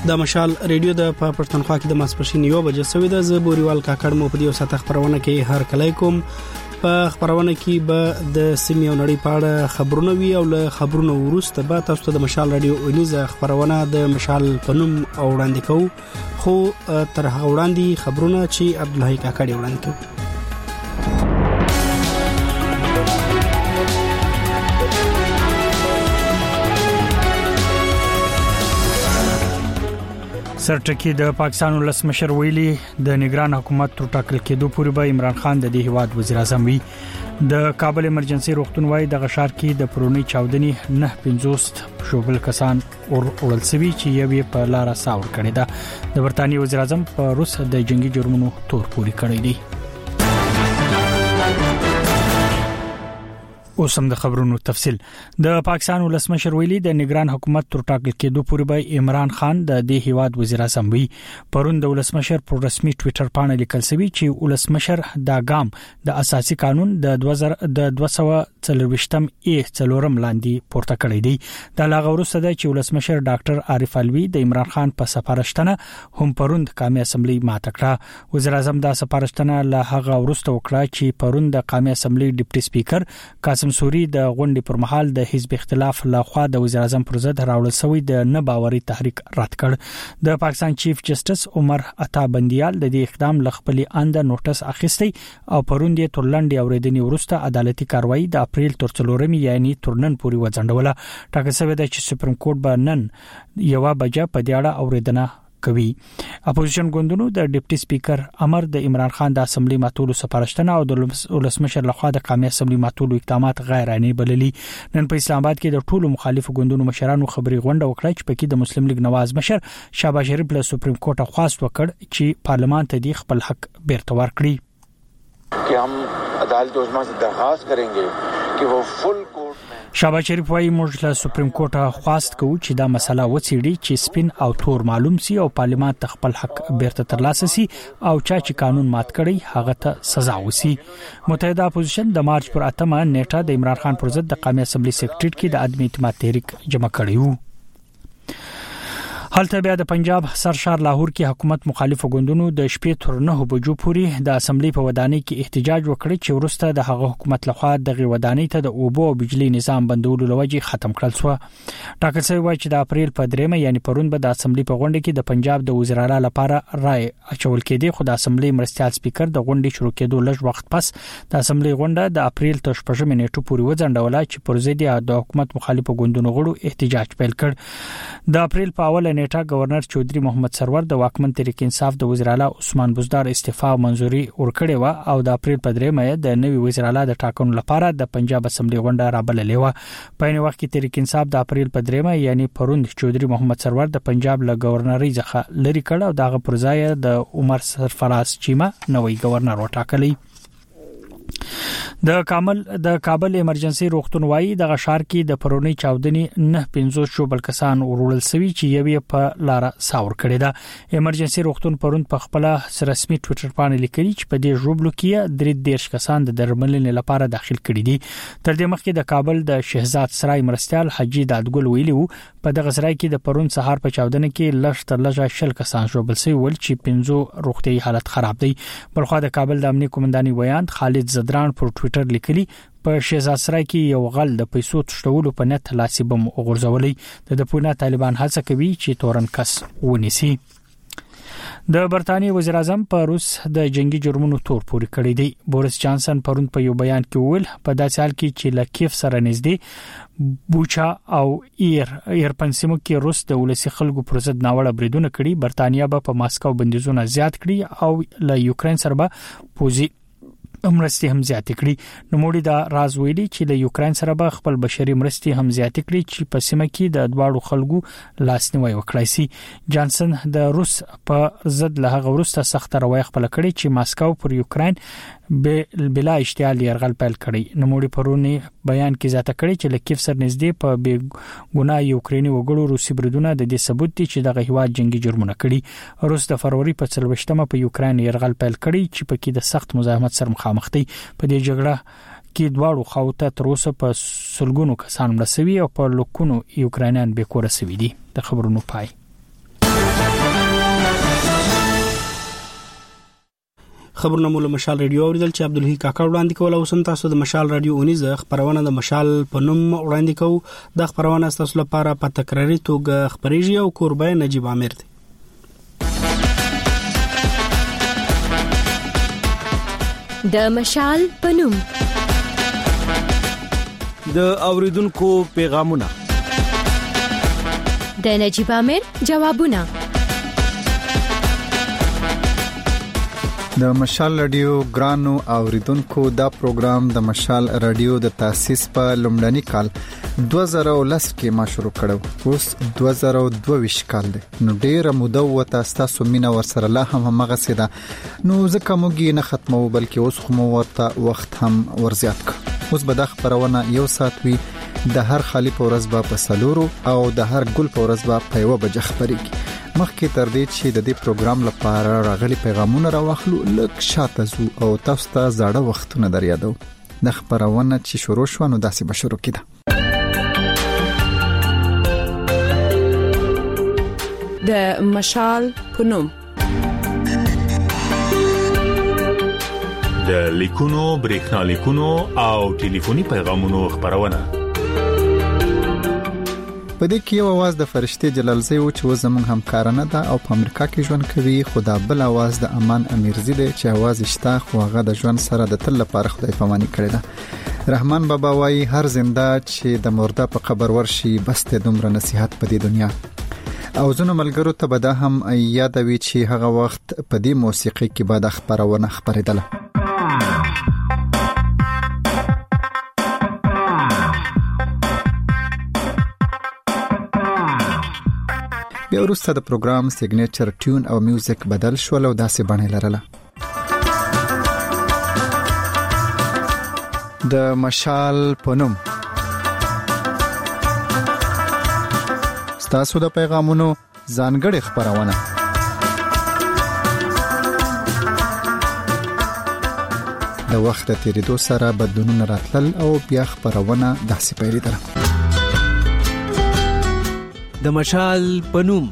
د مشال ریډیو د پښتونخوا کې د ماسپښین 1 بجې سوي د زبوريوال کاکړ مو په دې وسه خبرونه کې هر کله کوم په خبرونه کې به د سیمې او نړۍ په اړه خبرونه وي او له خبرونو وروسته به تاسو ته د مشال ریډیو اونیزه خبرونه د مشال پنوم او وړاندې کوو خو تر هغه وړاندې خبرونه چې عبدالحی کاکړ وړاندې کوي. سرټکی د پاکستان ولسمشر ویلي د نگران حکومت تر ټاکل کېدو پورې به عمران خان د دې هیواد وزیر اعظم وي. د کابل ایمرجنسي روغتون وايي د غشار کې د پرونی چاودنی 950 شوبل کسان اورل سوي چې یوې په لار ساور کړی دا د برتانیې وزیر اعظم په روس د جنگي جرمونو تور پوری کړی دی. اوسم د خبرونو تفصيل. د پاکستان ولسمشر ویلي د نگران حکومت تر ټاکل کېدو پورې به عمران خان د دې هیواد وزیر اعظم وي. پرون د ولسمشر پر رسمي ټوئیټر باندې لیکل شوی چې ولسمشر دا ګام د اساسي قانون د 240 ای څلورم لاندې پورته کړی دی. د لاغه وروسته د ولسمشر ډاکټر عارف علوي د عمران خان په سفارشتنه هم پرون د قومي اسمبلی ماته کړه. وزیر اعظم د سفارشتنه له هغه وروسته وکړه چې پرون د قومي اسمبلی ډیپټي سپیکر قاسم سوري د غونډې پر مهال د حزب اختلاف لخوا د وزیر اعظم پر ضد راوړل شوی د نه باوري تحریک رد کړ. د پاکستان چیف جسټس عمر عطا بندیال د دې اقدام لخپلي اند نوټس اخیستی او پرون د تورلندې اوریدنې وروسته عدالتي کاروایی د اپریل تر 4 یعنی ترنن پورې وځنډوله. ټاکل شوی د سپریم کورټ به نن 1 بجې په دې اړه اوریدنه کوي. اپوزیشن ګوندونو د ډیپټي سپیکر امر د عمران خان د اسمبلی ماتولو سفارشتنه او د ولسمشر لخوا د قومي اسمبلی ماتولو اقدامات غیر عیني بللي. نن په اسلام آباد کې د ټولو مخالفو ګوندونو مشرانو خبري غونډه وکړه چې پکې د مسلم لیگ نواز مشر شهباز شریف له سپریم کورټ خواست وکړ چې پارلمان ته د خپل حق بیرته ورکړي. कि हम अदालत عظما से درخواست करेंगे कि वो फुल कोर्ट شهباز شریف وايي موږ له سپریم کورټ خواست کوو چې دا مسله وڅېړي چې سپین او تور معلوم سي او پارلمان ته خپل حق بیرته ترلاسه سي او چې قانون مات کړي هغه ته سزا وسی. متحده اپوزیشن د مارچ پر 8 نیټه د عمران خان پر ضد د قومي اسمبلی سیکریټریټ کې د عدم اعتماد تحریک جمع کړی وو. حالته بیا د پنجاب سرشار لاهور کې حکومت مخالفو ګوندونو د شپې تر 9 بجو پورې د اسمبلی په ودانۍ کې احتجاج وکړ چې ورسته د هغه حکومت لخوا د ودانۍ ته د اوبو او بجلی نظام بندولو لوجه ختم کړل شو. ټاکل شوی و چې د اپریل په 3 یعنی پرون به د اسمبلی په غونډه کې د پنجاب د وزیر اعلی لپاره رائے اچول کېده. خو د اسمبلی مرستيال سپیکر د غونډې شروع کېدو لږ وخت پس د اسمبلی غونډه د اپریل تر 15 نیټو پورې وځنډول چې پر ضد د حکومت مخالفو ګوندونو غړو احتجاج پیل کړ. د اپریل په اوله نیټه گورنر چودري محمد سرور د واکمن تحریک انصاف د وزیر اعلی عثمان بزدار استعفا منزوري ورکړې و او د اپریل په 3 د نوي وزیر اعلی د ټاکنو لپاره د پنجاب اسمبلی غونډه رابللې و. په یوه وخت کې تحریک انصاف د اپریل په 3 یعنی پرون چودري محمد سرور د پنجاب له گورنرۍ څخه لری کړ او دغه پر ځای د عمر سرفراز چیمه نوې گورنر وټاکلی. د کابل ایمرجنسي روغتون وايي د غشار کې د پرونی چاودنی 950 شوبل کسان ورول سوي چې یوې په لار ساور کړی دا. ایمرجنسي روغتون پرون په خپل رسمي ټوئیټر باندې لیکلي چې په دې ژوبلو کې 3 کسان د درملنې لپاره داخل کړي دي. تر دې مخکې د کابل د شهزاد سرای مرستيال حاجی دادګل ویلي وو په دغه سرای کې د پرون سهار په چاودنه کې لږ تر لږه 10 کسان ژوبل سوي ول چې 15 روغتي حالت خراب دي. بلخو د کابل د امنیت قومنداني ویاند خالد زدران پر ټوئیټر لیکلي په شهزاد سرای کې یو غل د پیسو تشتولو په نت لاسي بم وغورځولې. د پونه طالبان هڅه کوي چې تورن کس ونیسي. د برتانیې وزیر اعظم په روس د جنگي جرمونو تور پوری کړی دی. بوریس جانسن پرون په یو بیان کې ویل په داسې حال کې چې لکیف سره نږدې بوچا او ایرپن سیمو کې روس د ولسی خلکو پر ضد ناوړه بریدونه کړي. برتانیا به په ماسکو بندیزونه زیات کړي او له یوکرين سره به پوزي مرستي هم زیات کړي. نو موږ دا راز ویلي چې له یوکرين سره به خپل بشري مرستي هم زیات کړي چې په سیمه کې د دواړو خلکو لاسنیوي وکړي سي. جانسن د روس په ضد له هغه وروسته سخت روایت خپل کړي چې ماسکو پر یوکرين بلا اشتعال يرغل پیل کړي. نو موږ پرونی بیان کې زیاته کړي چې لکیف سر نږدې په ګناه یوکرینی وګړو روسي بریدونه د دې ثبوت دي چې دغه هیواد جنگي جرمونه کړي. روس د فروری په 23مه په یوکرين يرغل پیل کړي چې پکې د سخت مزاحمت سره مخامخ دي. په دې جګړه کې دواړو خواته تر اوسه په سلګونو کسان مړ شوي او په لکونو یوکرانیان بې کور شوي دي. د خبرونو پای خبرونه مول مشال رادیو اوریدل چې عبدالحی کاکا وړاندې کول او سم تاسو د مشال رادیو 19 خبرونه د مشال په نوم وړاندې کوو د خبرونه تاسو لپاره په تکراری توګه خبريږي او کوربه نجیب عامر دی. د مشال په نوم د اوریدونکو پیغامونه، د نجیب عامر جوابونه. د مشال رادیو ګرانو اوریدونکو دا پروګرام د مشال رادیو د تاسیس په لومړني کال 2010 کې ما شروع کړو. اوس 2022 کال دی. نو ډیره موده وته تاسو مینا ورسره لا هم هغه سیده. نو ځکه موږ نه ختمو بلکې اوس خو مو ورته وخت هم ورزیات کړ. اوس به د خبرونه یو ساعت وي، د هر خالی په ورځ به په سلورو او د هر ګل په ورځ به په یو بجه خبرېږي. مخکې تر دې چې د دې پروګرام لپاره راغلي پیغامونه راوخلو لک شاته زو او تاسو ته زړه وختونه در یادو. د خبرونه چې شروع شو نو داسې به شروع کړه. د مشال په نوم د لیکونو، بریښنا لیکونو او ټلیفوني پیغامونو خبرونه. په دې کې یو आवाज د فرشتي جلالزی او چې زموږ همکارانه ده او په امریکا کې ژوند کوي. خدا بل आवाज د امان امیرزی دی چې आवाज شته خو هغه د ژوند سره د تل لپاره خدای پاماني کړی ده. رحمان بابا وايي هر زنده چې د مرده په قبر ورشي بس ته دومره نصيحت په دې دنیا. او زنه ملګرو ته به دا هم یادوي چې هغه وخت په دې موسیقي کې به د خبرونه خبرېدله. بیا وروسته د پروګرام سیګنیچر ټیون او میوزیک بدل شول او داسې بڼه لرله. د مشال په نوم ستاسو د پیغامونو ځانګړې خبرونه. د وخت تیریدو سره بدلونونه راتلل او بیا خبرونه داسې پیلېدله. د مشال په نوم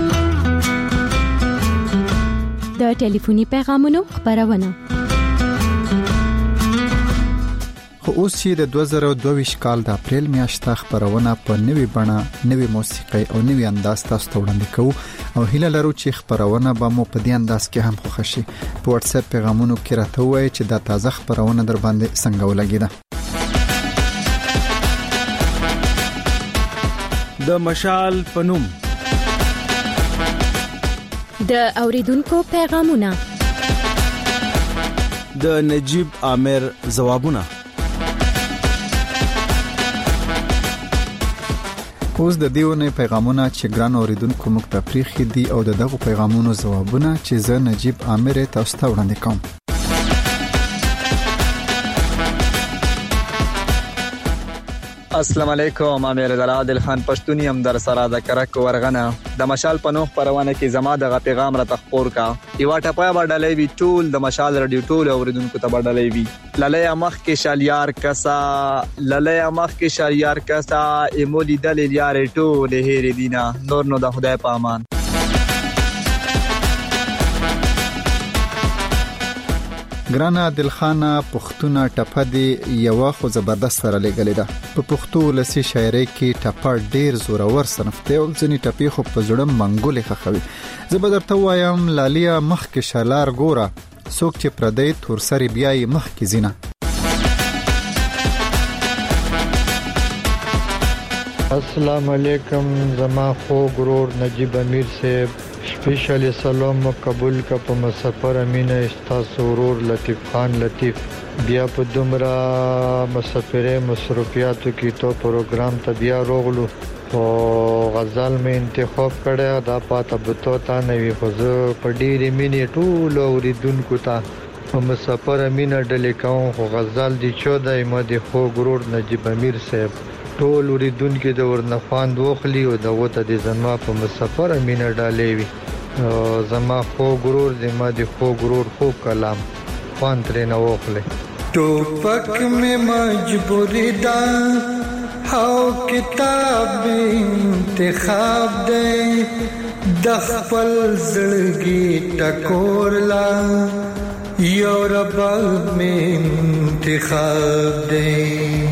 د ټلیفوني پیغامونو خبرونه. خو اوس چې د 2022 کال د اپریل میاشته خبرونه په نوې بڼه، نوې موسیقي او نوې انداز تاسو ته وړاندې کوو او هیله لرو چې خبرونه به مو په دې انداز کې هم خوښ شي. په واتس اپ پیغامونو کې راته وایي چې دا تازه خبرونه در باندې څنګه ولګیده. د مشال په نوم د اوریدونکو پیغامونه، د نجیب عامر ځوابونه. اوس د دیونه پیغامونه چې ګران اوریدونکو موږ ته پریخي دي او دغه پیغامونو ځوابونه چې زه نجیب عامر تاسو ته وړاندې کوم. السلام علیکم، امیر عادل خان پښتوني هم در سره د کرک ورغنه د مشال په نوم پرونه کې زما د پیغام را تخپور کا. یو ټپه باندې وی ټول د مشال رادیو ټول اوریدونکو ته باندې وی لاله مخ کې شالیار کسا، لاله مخ کې شالیار کسا ایمولی دل یار ټول هېر دینا نور نو د خدای په امان. ګران عادل خان پښتونه ټپه دی یو خو زبردست سره لګلې ده. په پښتو لسی شاعرۍ کې ټپه ډیر زورور صنف دی او ځنی ټپې خو په زړه منګولې خخوي. زه به درته وایم لالیا مخ کې شالار ګوره، څوک چې پردی تور سری بیاي مخ کې زینا. السلام علیکم، زما خو ګرور نجیب امیر صاحب سپیشل سلام قبول کا په مسافر امینه استاسو ورور لطیف خان لطیف. بیا په دومره مسافرې مصروفیاتو کې تو پروګرام ته بیا روغلو او غزل مې انتخاب کړه دا پاته بتو تا نه وی خو زه په ډېرې مینې ټول اوریدونکو ته په مسافر امینه ډلې کوم خو غزل دی 14 مده خو ګرور نجیب امیر صاحب ټول اوریدونکو د ورنخواند وخلی او دغه د زما په مسافر امینه ډالې وی زما خو ګرور زما دی خو ګرور خو کلام خوان ترې نه وخلی. ټوپک میں مجبوری دا هاو کتاب انتخاب دے د خپل زړګي ټکور لا یو رباب میں انتخاب دے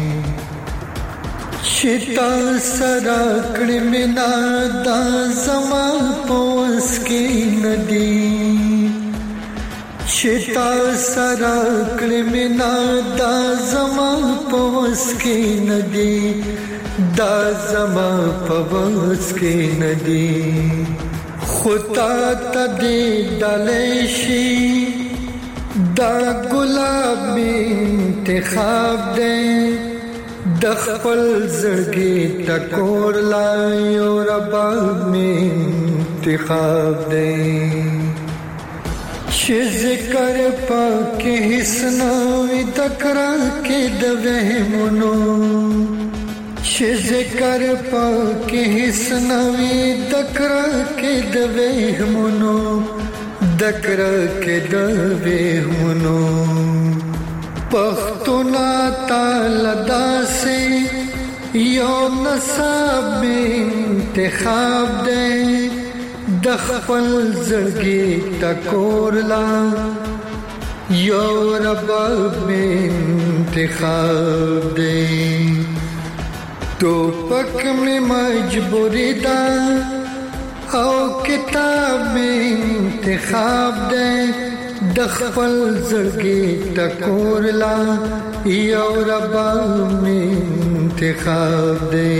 چتا سرا کړي منا دا زما پوس کې ندی چتا سرا کړي منا دا زما پوس کې ندی دا زما پوس کې ندی خطا تدی دلشی دا گلاب میں انتخاب دے د خپل زړګي ټکور لا یو رباب میں انتخاب دے چې ذکر پاکه حسنوي دکرا کې د وهمونو چې ذکر پاکه حسنوي دکرا کې د وهمونو دکرا کې د وهمونو پختونا تعالی داسې یو نصاب میں انتخاب دے د خپل زړګي ټکور لا یو رباب میں انتخاب دے ټوپک میں مجبوری دا او کتاب میں انتخاب دے د خپل زړګي ټکور لا یو رباب میں انتخاب دے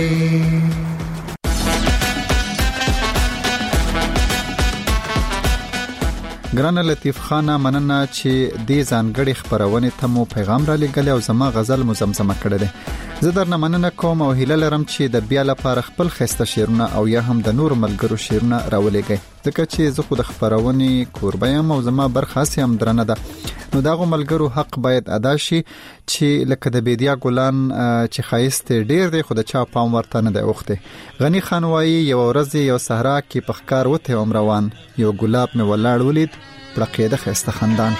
ګران لطیف خان مننه چې دې ځانګړي خبرونه ته مو پیغام را لګل او زما غزل مزمزمه کړل زه درنه مننه کوم او هیله لرم چې د بیا لپاره خپل خسته شیرونه او یا هم د نور ملګرو شیرونه راولېږئ ځکه چې زه خو د خبرونه کوربه یم او زما برخه هم درنه ده نو داغه ملګرو حق باید ادا شي چې لکه د بيدیا ګلان چې خایست ډیر دی خو د چا پام ورته نه دی اوخته غنی خان وایي یو ورځ یو صحرا کې پخکار وته عمروان یو ګلاب مې ولاړ ولید پړقې د خسته خندان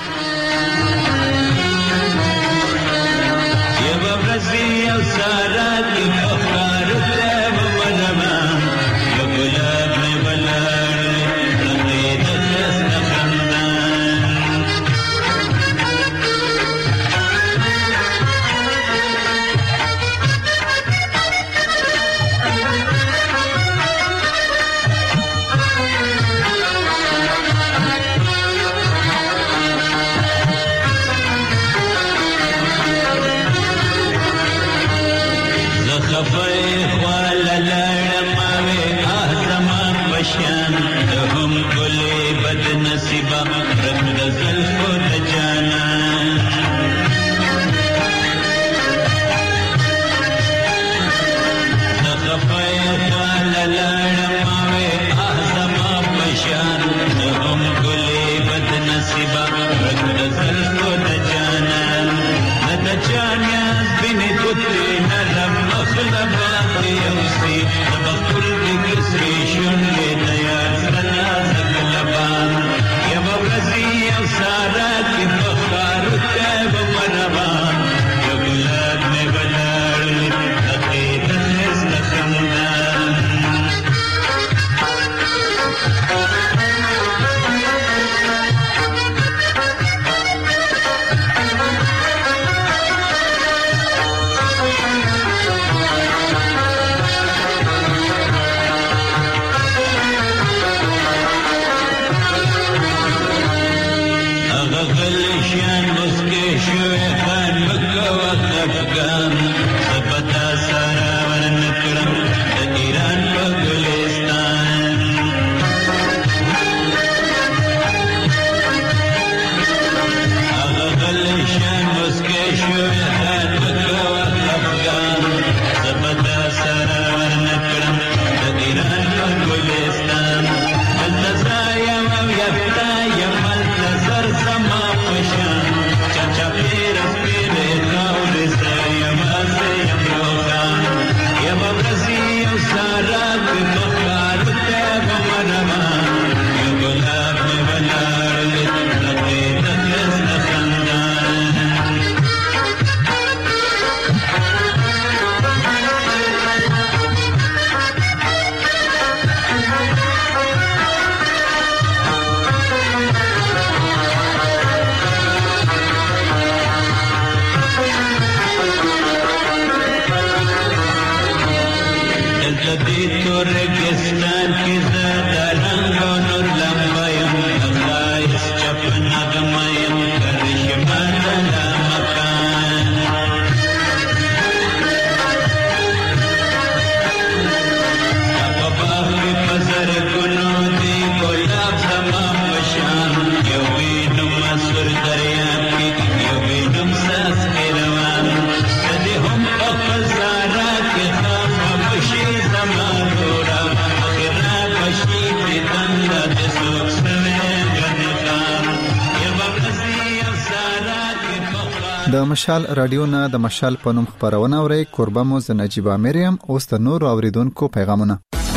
د مشال رادیو نه د مشال په نوم خبرونه اوري. قربان مو ز نجیب امریم. اوس د نور اوریدونکو پیغامونه.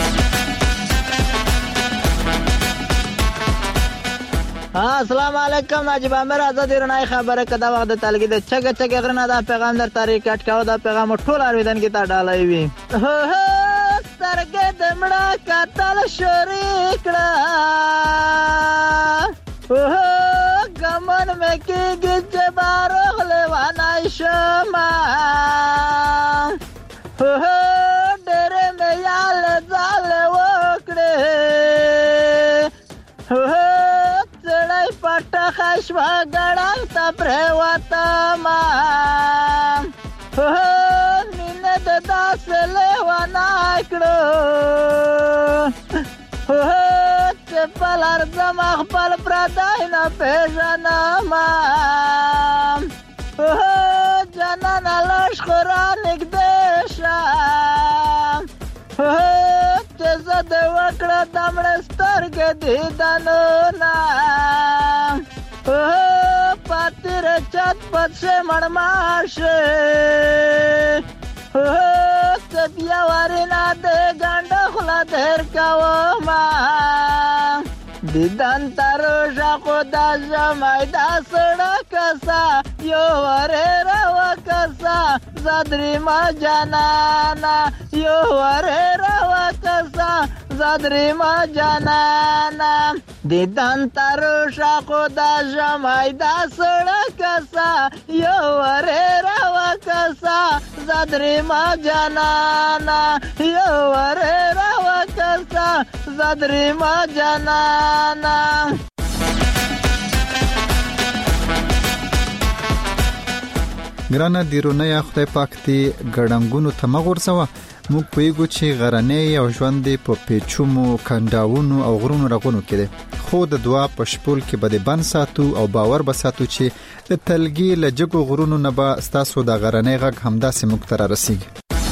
السلام علیکم. نجیب امر آزاد رڼای خبره کده وخت د تلګي د چګ غرنه دا پیغام در تاریخ کټ کاو. دا پیغام ټول اوریدونکو ته ډالای وي. سرګه د مړه کتل شریکړه گمن میں کی گج بارغ لیوانای شما ډېرې مې یال ځال وکړې سړی پټه خشوه ګړنګ ته پرېوتمه مینه د داسې لیوانای کړو خپل ارزم خپل پردای نه پیژنم جانان لش خورا نږدې شم چې زه د وکړه د مړه سترګې دیدنونه پاتې رچت پدشه مړماشه بیا ورنه د ګنډه خوله دیر کومه دیدن تروشه خدا ژمی دا سړه کسا یو وره روا کسا زدری ما جانانا یو وره روا کسا زدری ما جانانا دیدن تروشه خدا ژمی دا سړه کسا یو وره روا کسا زدری ما جانانا یو وره روا کسا زدری ما جانانا. ګرانه دیرونه یا خدای پاک دې ګړنګونو ته مغورځوه. موږ پوهیږو چې غرنۍ او ژوند په پیچومو کنډاونو او غرونو رغونو کې دی، خو د دعا په شپول کې به دې بند ساتو او باور به ساتو چې د تلګي له جګو غرونو نه به ستاسو د غرنۍ غږ همداسې موږ ته رارسیږي.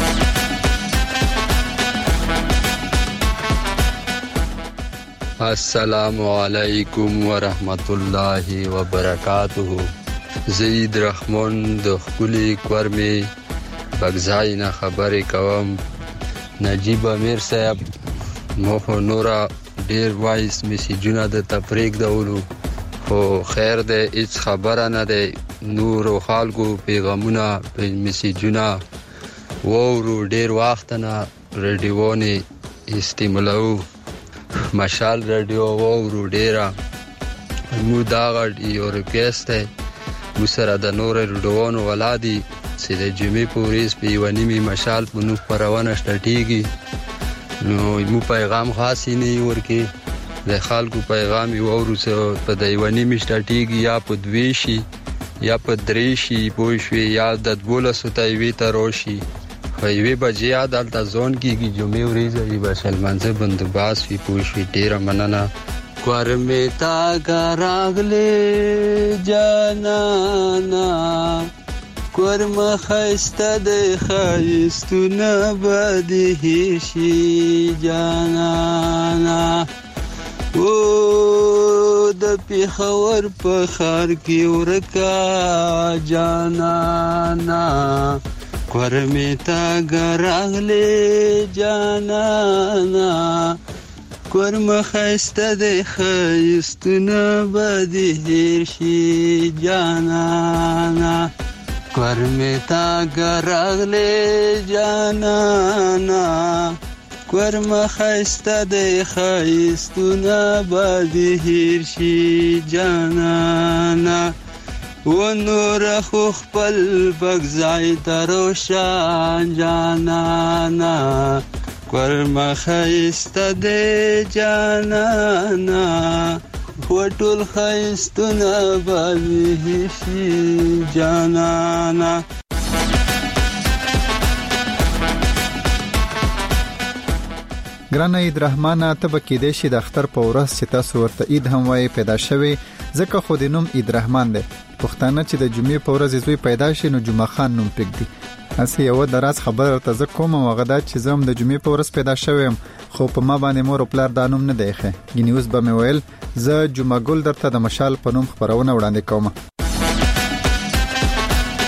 السلام علیکم ورحمت الله وبرکاته. زید رحمان د خپلې کورمې بغزای نه خبرې کوم. نجیب امیر صاحب مو نورا ډیر وایس میسیجونه د تفریق دولو خو خیر ده هیڅ خبره نه ده. نور او خلکو پیغامونه میسیجونه وورو ډیر وخت نه رادیوونه استعمالو مشال رادیو وورو ډیره مو دا غړ یو ریکوست ده مو سره د نور رادیوونو ولادي چې د جمعې پوریس په ونیمه مشال په نو پرونه شټیږي نو مو پیغام خاصی نه ورکی د خلکو پیغام وورو څه په د ونیمه شټیږي یا په دویشي یا په دریشي پوښوي یا د 12 تایوي تروشي وی بجیا دلته ځون کیږي جمعې ورځې بشل منځه بندوباس وی پوښوي ډیره مننه. کورمه تا غراغله جانانا کورمه خسته د خایستونه بده شي جانانا او د پیښور په خار کې ورکا جانانا کورمه تا غراغله جانانا کورمه خسته د خایستونه بده شي جانانا کورمه تا غراغله جانانا کورمه خسته د خایستونه بده شي جانانا و نور خو خپل بغزای تروشان جانانا کورمه خایسته د جانانا وټول خایستونه به شي جانانا. ګرانه عید رحمانه ته به کېدې شي د اختر په ورځ چې تاسو ورته عید هم وایي پیدا شوی ځکه خو د نوم عید رحمان دی. پښتانه چې د جمعې په ورځ زوی پیدا شي نو جمعه خان نوم پکې اسی یو دراز خبر ته ز کوم وغدا چې زم د جمعې په ورځ پیدا شوم خو په ما باندې مور او پلار دانوم نه دیخه ګینې اوس به مې ویل ز جمعه ګل درته د مشال په نوم خبرونه وړاندې کوم.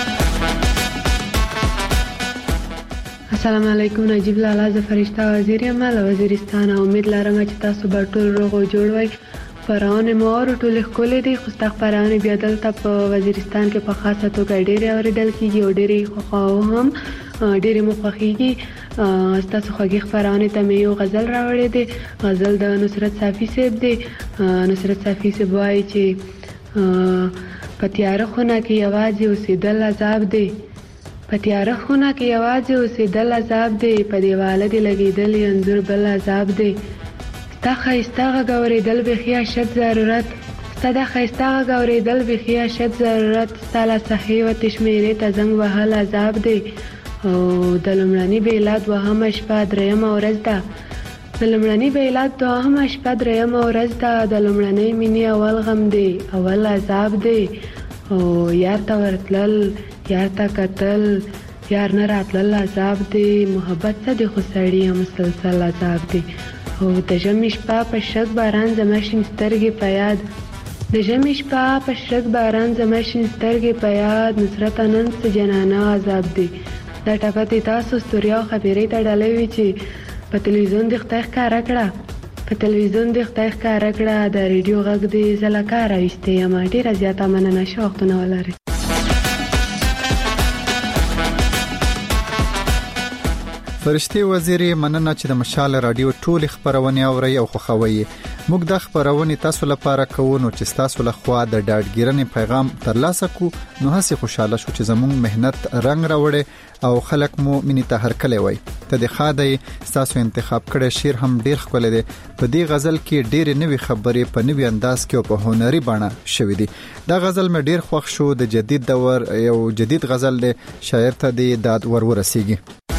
السلام علیکم. نجیب لالا ز فرشتہ وزیر یم له وزیرستان. امید لرم چې تاسو به ټول روغ او جوړ وئ. خبرونه مو ټول ښکلې دي، خو تاسو خبرونه بیا دلته په وزیرستان کې په خاصه توګه ډېرې اوریدل کیږي او ډېرې خوښاو هم ډېرې مو خوښیږي. تاسو خوږی خبرونه ته مې یو غزل راوړې دي. غزل د نصرت صافی صاحب دی. نصرت صافی صاحب وایي چې په تیاره خونه کې یوازې اوسېدل عذاب دی. په تیاره خونه کې یوازې اوسېدل عذاب دی. په دیواله دې لګېدل انځور بل عذاب دی. ستا ښایسته غږ اورېدل بیخي اشد ضرورت. ستا د ښایسته غږ اورېدل بیخي اشد ضرورت. ستا له صحې وتې شمېرې ته زنګ وهل عذاب دی. او د لومړني بیلاد دوهمه شپه درېیمه ورځ ده. د لومړني بیلاد دوهمه شپه درېیمه ورځ ده. د لومړنۍ مینې اول غم دی، اول عذاب دی. او یار ته ورتلل، یار ته کتل، یار نه راتلل عذاب دی. محبت څه دی خو سړی مسلسل عذاب دی. او د ژمي شپه په شګ باران زما شین سترګې په یاد. د ژمي شپه په شګ باران زما شین سترګې په یاد. نصرت نن څه جنانه عذاب دی. دا ټپه دې تاسو ستوري او خبرې ته ډالۍ وي چې په تلویزیون د خدای ښکاره کړه. په تلویزیون د خدای ښکاره کړه. د ریډیو غږ دې زه له کاره ایستې یم. ډېره زیاته مننه. ښه وختونه ولرئ. فرشتي وزیري مننه چې د مشال رادیو ټول خبرونه اوري او خوښوي. موږ د خبرونه تاسو لپاره کوو نو چې تاسو له خوا د ډاډګیرنې پیغام ترلاسه کو نو هڅه خوشاله شو چې زموږ مهنت رنگ راوړي او خلک مو مینې ته هرکلی وي. ته د خادای تاسو انتخاب کړی شعر هم ډیر ښکلی دی. په دې غزل کې ډېر نوې خبرې په نوې انداز کې او په هنري بڼه شوې دي. دا غزل مې ډیر خوښ شو. د جدید دور یو جدید غزل دی. شاعر ته د داد ورسیږي.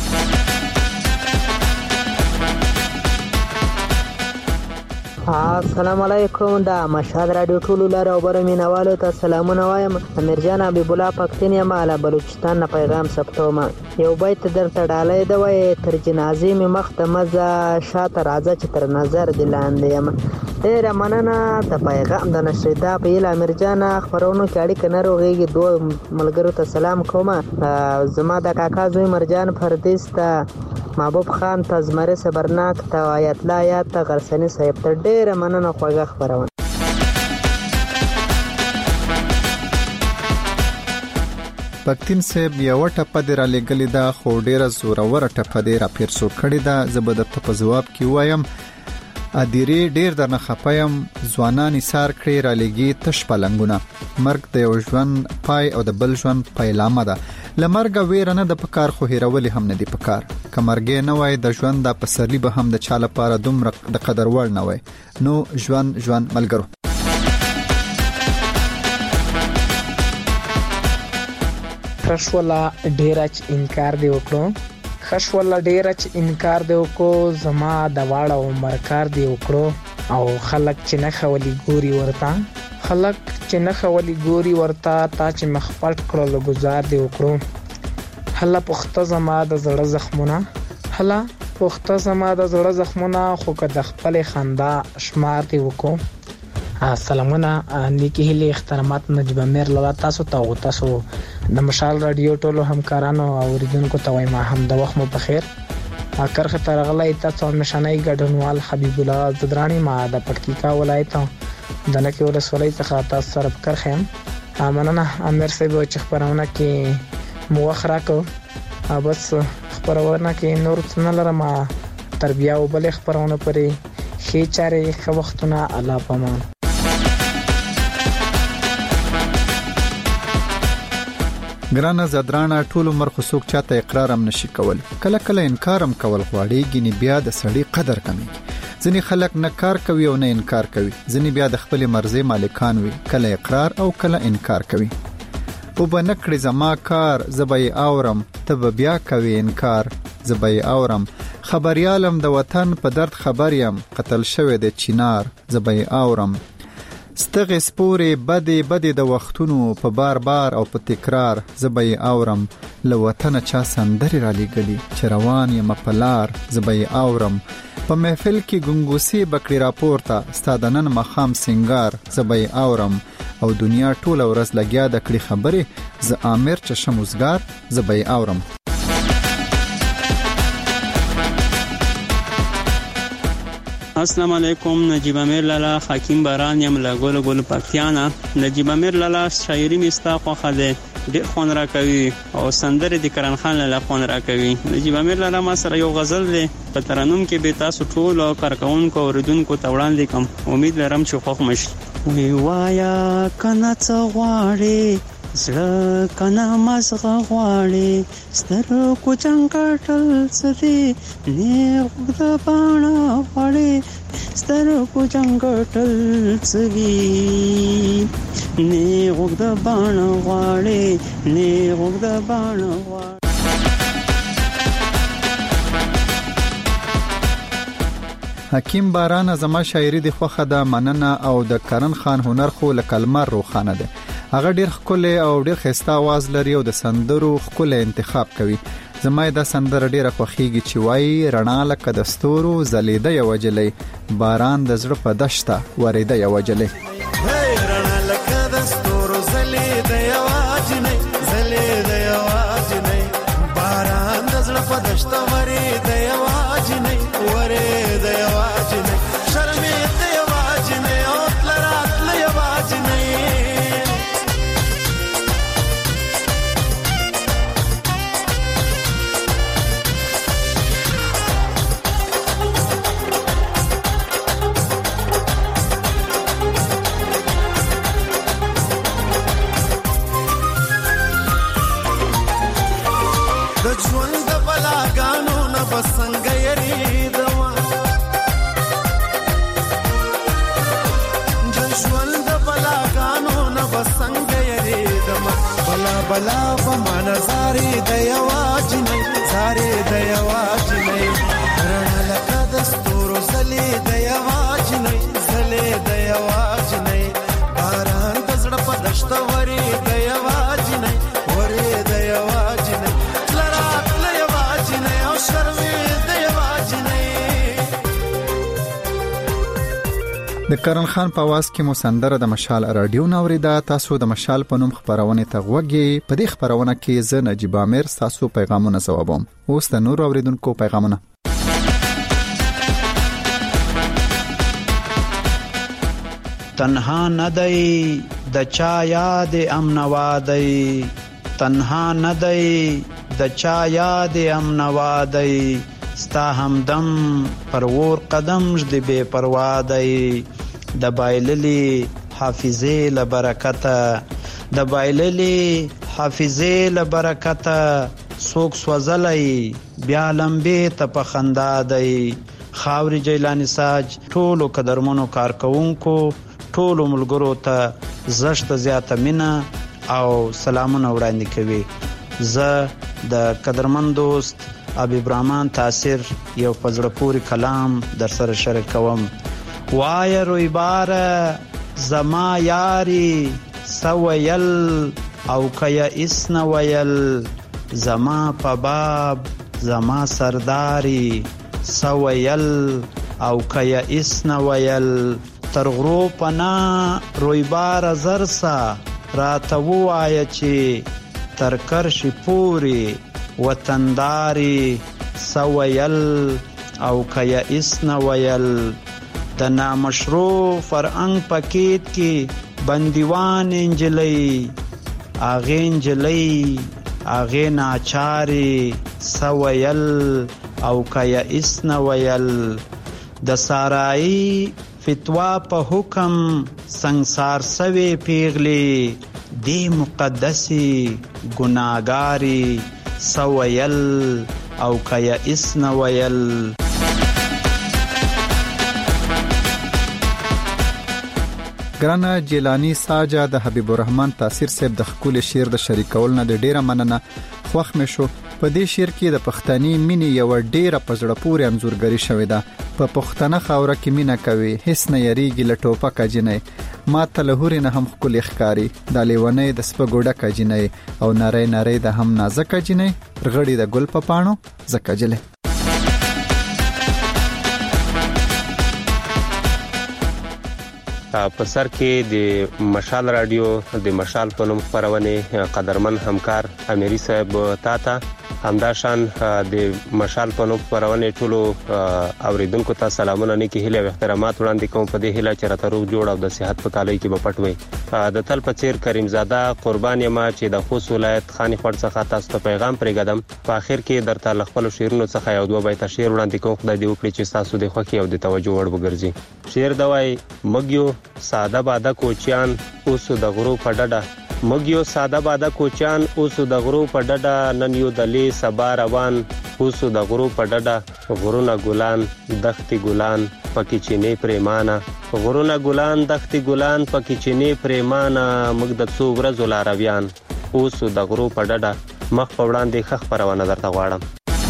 السلام علیکم. دا مشهد رادیو ټولو لاره او بر مینوالو ته سلامونه وایم. امیرجان حبیب الله پښتون یم له بلوچستان نه پیغام ثبتوم. یو بیت درته ډالۍ دی وای تر جنازې مې مخ ته مزه شاته راځه چې تر نظر دی لاندې یم. ډېره مننه د پیغام د نشریدا په اله امیرجان خبرونو کې اړیکه نه روغېږي. دوه ملګرو ته سلام کوم. زما د کاکا زوی مرجان پردیس ته، محبوب خان ته، زمره صبرناک ته، آیت الله آیات ته، غرسنی صاحب ته ډېره مننه. خوږه خبرونه. پښتون صاحب یو ټپه دی را لګلې ده خو ډېره زوروره ټپه دی را پیرسو کړې ده. زه به درته په ځواب کې وایم اديري ډېر درنه خپایم. ځوانان ایثار کړی را لګي تش پلنګونه. مرګ د یو ژوند پای او د بل ژوند پیلامه ده. لمرګ ویره نه د پکار خو هیرول هم نه دی پکار. کمرګې نه وای د ژوند د پسرلی به هم د چا لپاره دومره د قدر وړ نه وای. نو ژوند ملګرو. خشولا ډیرچ انکار دی وکړو. خشولا ډیرچ انکار دی وکړو. زما د واړه عمر کار دی وکړو. او خلک چې نه خولي ګوري ورته، خلک چې نه خولي ګوري ورته، تا چې مخپټ کړو گزار دی وکړو. هله پخته زما د زړه زخمونه، هله پخته زما د زړه زخمونه، خو که د خپل خندا شمار دی وکړو. سلامونه نیکی هلی احترامات نجیب امیر لالا تاسو ته او تاسو د مشال رادیو ټولو همکارانو او اوریدونکو ته وایم هم د وخت مو په خیر. کرخه ترغلای تاسو مشانای ګډونوال حبیب الله زدرانی ما د پکتیکا ولایت د نکي ولسوالۍ څخه تاسو سره کرخم. مننه امیر صاحب چې خبرونه کې موخ راکو. بس خبرونه کې نور څه نه لرم. تربیه او بل خبرونه پرې خې چارې خو وختونه الله پامان. ګرانه زدرانه ټول عمر خو څوک چاته اقرار هم نشي کول. کله کله انکار هم کول غواړي. ګنې بیا د سړی قدر کمی. ځینې خلک نه کار کوي او نه انکار کوي. ځینې بیا د خپل مرزي مالکان وي. کله اقرار او کله انکار کوي. او به نکړي زما کار زبې اورم، ته بیا کوي انکار زبې اورم. خبريالم د وطن په درد خبر یم، قتل شوی د چینار زبې اورم. ستغه سپورې بدې د وختونو په بار او په تکرار زبې اورم. له وطن چا سندري را لګلي چې روان یم په لار زبې اورم. په محفل کې ګنګوسي بکړي راپورته ستادنن مخام سنگار زبې اورم. او دنیا ټول ورځ لګیا د کړي خبره ز امیر چشم وزګار زبې اورم. السلام علیکم. نجیب امیر لالا حکیم باران یم له ګل پکتیانا. نجیب امیر لالا شاعری مستا خوخه ده ډېر خون را کوي او سندره د کرن خان لالا خون را کوي. نجیب امیر لالا ما سره یو غزل ده په ترنم کې به تاسو ټول او کارکونکو اوریدونکو ته وړاندې کوم. امید لرم چې خوښ مشي. وی وایا کنه څه غواړي زړه کنه مزغه غواړي سترګو جنګټل سدي نه د باڼه غواړي سترګو جنګټل سدي نه د باڼه غواړي نه د باڼه غواړي. حکیم باران زما شاعری د خوخه د مننه او د کرن خان هنر خو لکلمه روخانه ده. هغه ډیر خپل او ډیر خسته आवाज لري او د سندرو خپل انتخاب کوي. زما د سندره ډیره خوخیږي چې وای رڼا لکه د ستورو زلیده یو جلې باران د زړه په دشته وریده یو جلې رڼا لکه د ستورو زلیده یو جلې زلیده یو جلې باران د زړه په دشته وریده یو جلې وریده یو جلې شرمې ته یو جلې او تلرات یو جلې بلا بمان زاري د یواج نه زاري د یواج نه رڼا لکه د ستورو زلي د یواج نه زلي د یواج نه باران د زړه په دشته وری د یواج نه وری د یواج نه لرات د یواج نه او شرمې د یواج نه. د کرن خان په आवाज کې مو سندره د مشال رادیو نوریدا. تاسو د مشال په نوم خبرونه ته غوږی. په دې خبرونه کې زه نجیب امیر تاسو پیغامونه ځوابوم. اوس د نور اوریدونکو پیغامونه. تنها ندی د چا یاد امنوادی تنها ندی د چا یاد امنوادی ستا همدم پرور قدم ژد بے پروادی د بایللی حافظه لبرکته د بایللی حافظه لبرکته سوک سوزلای بیا لمبه ته پخندا دی. خاوري جیلانی ساج ټولو قدرمنو کارکونکو ټولو ملګرو ته زشت زیاته مینا او سلامونه وړاندې کوي. زه د قدرمن دوست ابي برهمان تاثیر یو پزړه پوری کلام در سره شریکوم. وای روی بار زما یاری سویل او کیا اسن ویل زما په باب زما سرداری سویل او کیا اسن ویل ترغرو پنا روی بار زرسا راتو آیا چی ترکرش پوری وطنداری سویل او کیا اسن ویل د نامشروع فرهنګ پکیت کې بندیوان انجلی اغه انجلی اغه ناچاری سویل او کیا اسن ویل د سارای فتوا په حکم سنگسار سوي پیغلی دی مقدسی گناهګاری سویل او کیا اسن ویل. ګرانه جیلانی ساجا د حبیب الرحمن تاثیر صاحب د خپل شعر د شریکول نه ډیره مننه. خوښ مې شو. په دې شعر کې د پښتني مینې یو ډیره پزړه پورې انځورګری شوې ده. په پښتنه خاوره کې مینا کوي هیڅ نه یریږي لټوپه کجنې ما ته لهوري نه هم خپل ښکاری د لیونې د سپګوډه کجنې او نری نری د هم نازک کجنې رغړی د ګل په پانو زکجله. په سر کې د مشال رادیو د مشال په نوم خبرونه قدرمن همکار امیری صاحب تاته همداشان د مشال په نوم خبرونه ټولو اوریدونکو ته سلامونه نیکی هیله او احترامات وړاندې کوم په دې هیله چې راته روغ جوړ او د صحت په کالي کې به پټوي د تل په چیر کریم زاده قربان یم چې د خوست ولایت خاني خور څخه تاسو ته پیغام پرېږدم په اخر کې درته خپل شیرونو څخه یو دوه بیت شعر وړاندې کوم خدای دې وکړي چې تاسو د خوښي او د توجه وړ وګرځي شعر دوای مګیو ساده باده کوچیان اوس د غرو په ډډه مګیو ساده باده کوچیان اوس د غرو په ډډه نن یو دلې سبا روان اوس د غرو په ډډه غرونه ګلان دښتي ګلان پکې چینه پریمانه غرونه ګلان دښتي ګلان پکې چینه پریمانه موږ د څو ورځو لارویان اوس د غرو په ډډه مخ په وړاندې خخ پرونه درته غواړم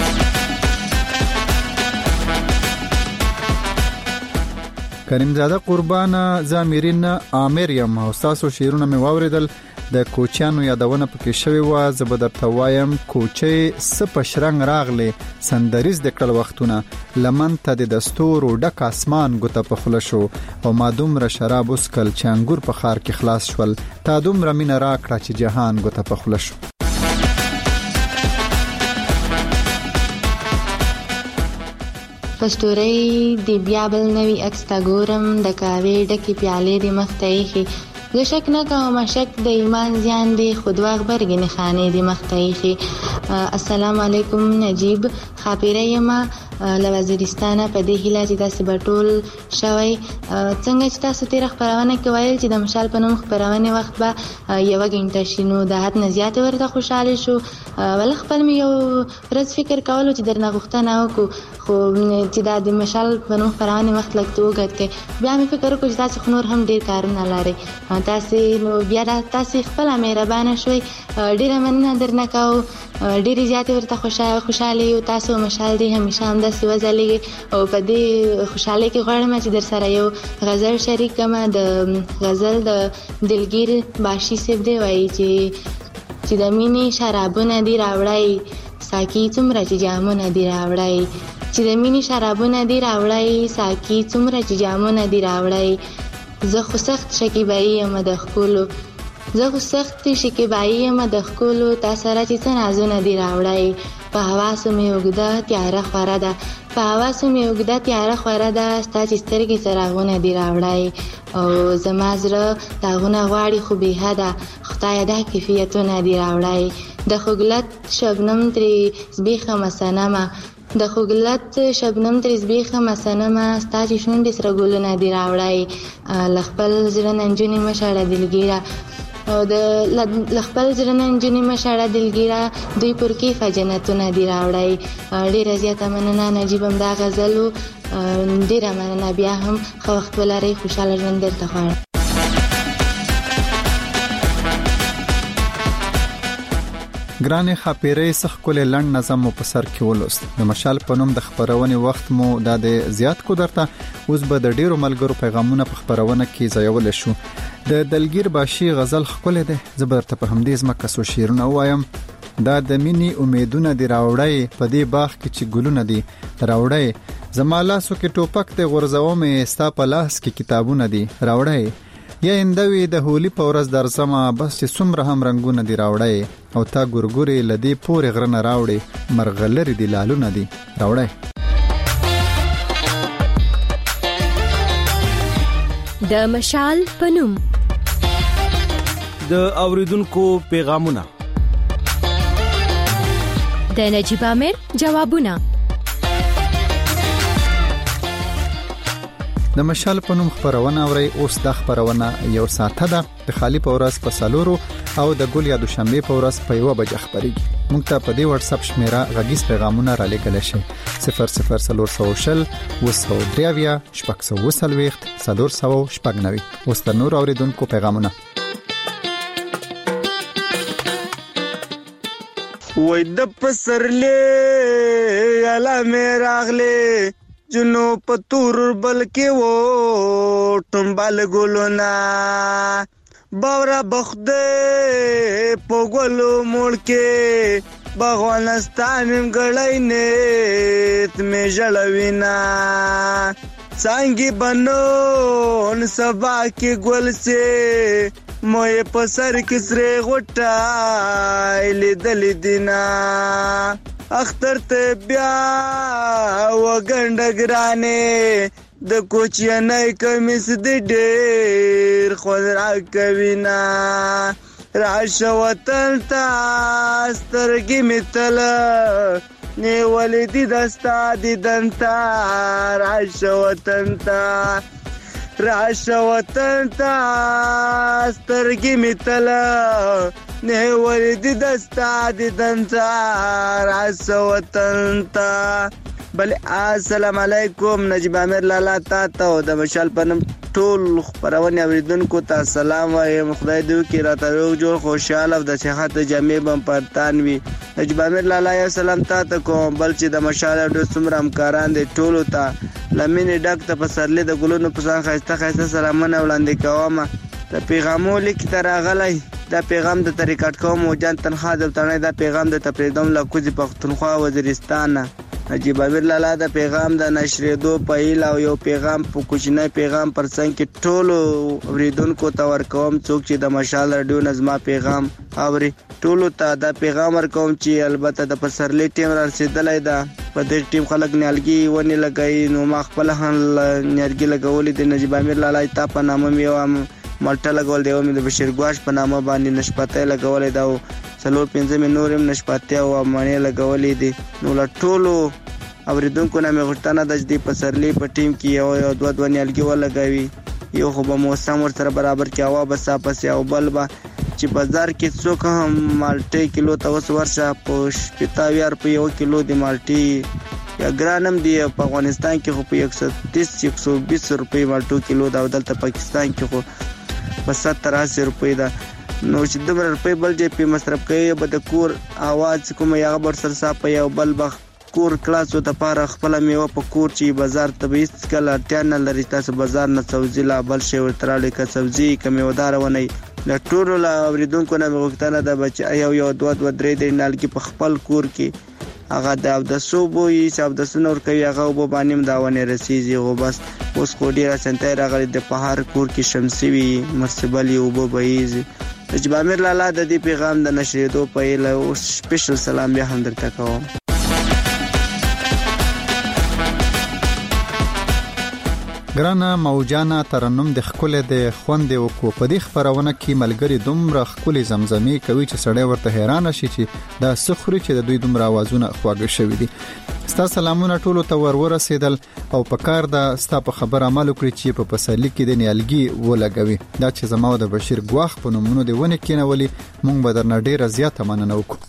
کریم زاده قربان زامرین عامر یم او تاسو شیرونه مې واوریدل د کوچیانو یادونه پکې شوی و زبدر توایم کوچي سپشرنګ راغله سندریز د کړه وختونه لمن ته د دستور او ډک اسمان ګوته په خله شو او مادوم را شراب اسکل چنګور په خار کې خلاص شول تا دوم رمینه را کړه چې جهان ګوته په خله شو پستوري دی بیا بل نوی عکس تا ګورم د کاوی ډکی پیالې دی مختایخي زه شک نه کوم شک د ایمان زیان دی خود واغبرګنی خانه دی مختایخي السلام علیکم نجیب خاپیره یما له وزیرستانه په دې هیله چې تاسو بټول شوي څنګه چې تاسو تیر خبرونه کوي چې د مشال په نوم خبرونه وخت به یو غنټه شینو د حد نه زیات ورته خوشاله شو ول خپل مې یو ورځ فکر کولو چې درنه غوښتنه وکړو خو چې د مشال په نوم خبرونه وخت لګته وګت کې بیا مې فکر وکړ چې تاسو نور هم ډیر کارونه لري تاسو نو بیا تاسو خپل مهربانه شوي ډیر مننه درنه کوم ډیر زیات ورته خوشاله یو تاسو مشال دی همیشه هم د سوځلې او په دې خوشاله کې غواړم چې در سره یو غزل شریک کما د غزل د دلګیر باشي سیب دی وایي چې د مینې شرابونه دی راوړای ساکي څومره چې جامونه دی راوړای چې د مینې شرابونه دی راوړای ساکي څومره چې جامونه دی راوړای زه خو سخت شکیبایی یم د خپلو زه خو سخت شکیبایی یم د خپلو تا سره چې څه نازونه دی راوړای په حواسو مې وګده تیاره خوره ده په حواسو مې وګده تیاره خوره ده ستا چې سترګې څراغونه دی راوړای او زما زړه داغونه غواړي خو بېحده خدایه دا کیفیتونه دی راوړای د خوږلت شبنم ترې زبېښه مسنمه د خوږلت شبنم ترې زبېښه مسنمه ستا چې شونډې سره ګلونه دی راوړای له خپل زړه نه نجونې مه شړه دلګیره او د خپل زړه نه نجونې مه شړه دلګیره دوی پر کیفه جنتونه دی راوړی ډېره زیاته مننه نجیب هم دا غزل و ډېره مننه بیا هم ښه وخت ولرئ خوشحاله ژوند درته غواړم ګرانې خاپیرې سخ کولې لند نظم مو په سر کې ولوست د مشال په نوم د خبرونې وخت مو د زیات کو درته اوس به د ډیرو ملګرو پیغامونه په خبرونه کې ځایول شو د دلګیر باشي غزل خولې ده زبرته په همدې زما کسو شیرونه وایم دا د مینی امیدونه دی راوړای په دې باغ کې چې ګلونه دی راوړای زما لاسو کې ټوپک ته غورځوم ستا په لاس کې کتابونه دی راوړای یا اندوی د هولی په ورځ درځما بس چې څومره هم رنگونه دی راوړای او تا ګورګوري لدی پورې غرنه راوړي مرغلری دی لالونه دی راوړای د مشال پنوم د اوریدونکو پیغامونه د نجیب امیر جوابونه د مشال په نوم خبرونه اوري اوس د خبرونه یو ساعته ده د خالی په ورځ په سالورو او د ګل یا دوشنبه په ورځ په 1 بجې خبريږي مونږ ته په دې واتس اپ شمیره غږیز پیغامونه را لګل شي 0040 وسودریاویا شپږ وسلويخت 390 اوس د نور اوریدونکو پیغامونه وای د پسرلې الا مې راغله جنو پتور بلکې وو ټمبل ګلونا باورا بخده پوغلو مړکه باغوانستان غړای نه تمه جلوینا څنګه بنو سبا کې ګل سه موې پسر کسره غټای لیدل دینا اختر ته بیا وګندګرانه د کوچینای کمیس د ډېر خود را کوینا راشه وطن ته سترګې متل نیولې دي دستا دي دنتا راشه وطن ته سترګې متل نیولې دي دستا دي دنتا راشه وطن ته بل السلام علیکم نجیب امیر لالا تا او د مشال پنم ټول خبرونه اوریدونکو ته سلام وایم خدای دې وکړي راته روغ جوړ خوشاله او د صحت جامع بم پرتان وي نجیب امیر لالا یا سلام ته کوم بل چې د مشال د څومره همکاران دي ټول ته لمنې ډک ته پسرلې د ګلونو په ځان خاسته سلامونه وړاندې کوم د پیغامو لیک تر غلای دا پیغام د طریقت کوم او جان تنخوا د تنه دا پیغام د تپریدوم لکوزي پختونخوا وزیرستان نجیب امیر لالا د پیغام د نشریدو پهیل او یو پیغام په کوچنی پیغام پرڅنګ کې ټولو اوریدونکو ته ورکوم څوک چې د مشال رادیو نظم پیغام اوري ټولو ته دا پیغام ورکوم چې البته د پسرلی ټیم را رسیدلای دا په دې ټیم خلک نیالګي ونی لګای نو ما خپل هم نیالګي لګولې د نجیب امیر لالا ته په نامه میوم مالټه لګول دی او د بشیر ګواش په نامه باندې نشپته لګولې دا څلور پنځه نورم نشپته او معنی لګولې دي نو لا ټولو اوریدونکو نه مې غوښتنه د دې پسرلی په ټیم کې یو دوه نیالګي ولګوي یو خو به موسم ورسره برابر کې هوا به صافه او بل به چې بازار کې څوک هم مالټې کیلو ته وس ورشه په 70 په یو کیلو د مالټې یا ګرانم دی په افغانستان کې خو په 130-120 روپۍ مالټو کیلو دا دلته پاکستان کې خو په 70-80 روپۍ دا نو چې دومره روپۍ بل جې په مصرف کوي به د کور اواز کوم یا بر سر صاحب یو بل بخ کور کلاسو ته پاره خپل میوه په کور چې بازار ته به هیڅ کله اړتیا نه لري تاسو بازار نه سبزی لا بل شی ورتراله که سبزی کمیودار ونی د ټولو لا اوریدونکو نه وختانه د بچ یو دوه درې د نالګي په خپل کور کې هغه د صوبو یې حساب د سنور کوي هغه وب باندې داونه رسیږي او بس اوس کو ډیره سنتای راغلي د پهار کور کې شمسي وي مرسبلی او بوبایز نجیب امیر لالا د دې پیغام د نشریدو په له سپیشل سلام بیا هم درته کوم ګرانه موجانه ترنم د خپل د خوند او کو په دې خبرونه کې ملګری دومره خپل زمزمي کوي چې سړی ورته حیران شي چې دا سخري چې د دوی دومره आवाजونه خواږه شوی دي ستا سلامونه ټولو ته ورسېدل او په کار دا ستا په خبر عمل وکړي چې په پسرلی کې د نیالګي ولګوي دا چې زما د بشیر ګواخ په نومونو دی ونه کېنولي مونږ به درنه ډیره زیاته مننه وکړو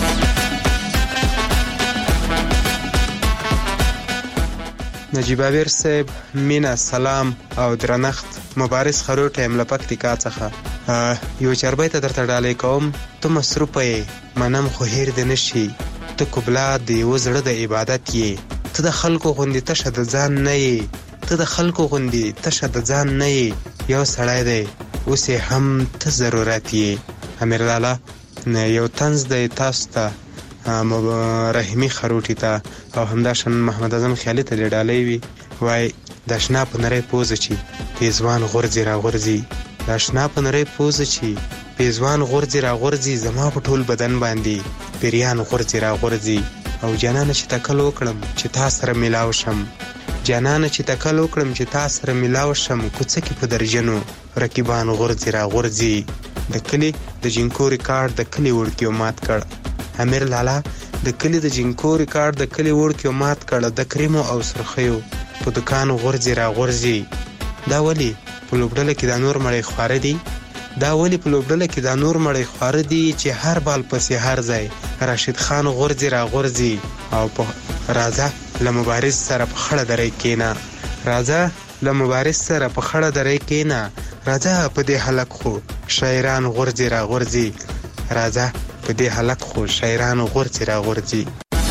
نجیب امیر صاحب مینا سلام او درنښت مبارز خروټه املپک تکا څخه یو چربای ته درته ډالې کوم ته مصروفه منم خو هیر دې نشي ته قبله دی وزړه د عبادت یې ته د خلکو غوندې تشه د ځان نه یې ته د خلکو غوندې تشه د ځان نه یې یو سړی دی اوس هم ته ضرورت یې امیر لالا یو طنز دی تاسو ته رحمی خروټی ته او همداشن محمد اعظم خیالي ته ډالۍ وی وای د شنا په نری پوز چی پیزوان غورځي را غورځي د شنا په نری پوز چی پیزوان غورځي را غورځي زما په ټول بدن باندې پیریان غورځي را غورځي او جانانه چې تکل وکړم چې تاسو سره ملاو شم جانانه چې تکل وکړم چې تاسو سره ملاو شم کوڅه کې په درجنو رقیبان غورځي را غورځي د کلی د جنکو ریکارډ د کلی ورکیو مات کړ امیر لالا د کلی د جنکو ریکارډ د کلی ورکیو مات کړ د کریمو او سرخیو په دکان غورځي را غورځي دا ولی په لوبډله کې د نور مړی خواره دي دا ولی په لوبډله کې د نور مړی خواره دي چې هر بال پسې هر ځای راشد خان غورځي را غورځي او په راځه له مبارز سره په خړه درې کېنا راځه له مبارز سره په خړه درې کېنا راځه په دې حلق خو شاعران غورځي را غورځي راځه په دې حلق خو شاعران غورځي را غورځي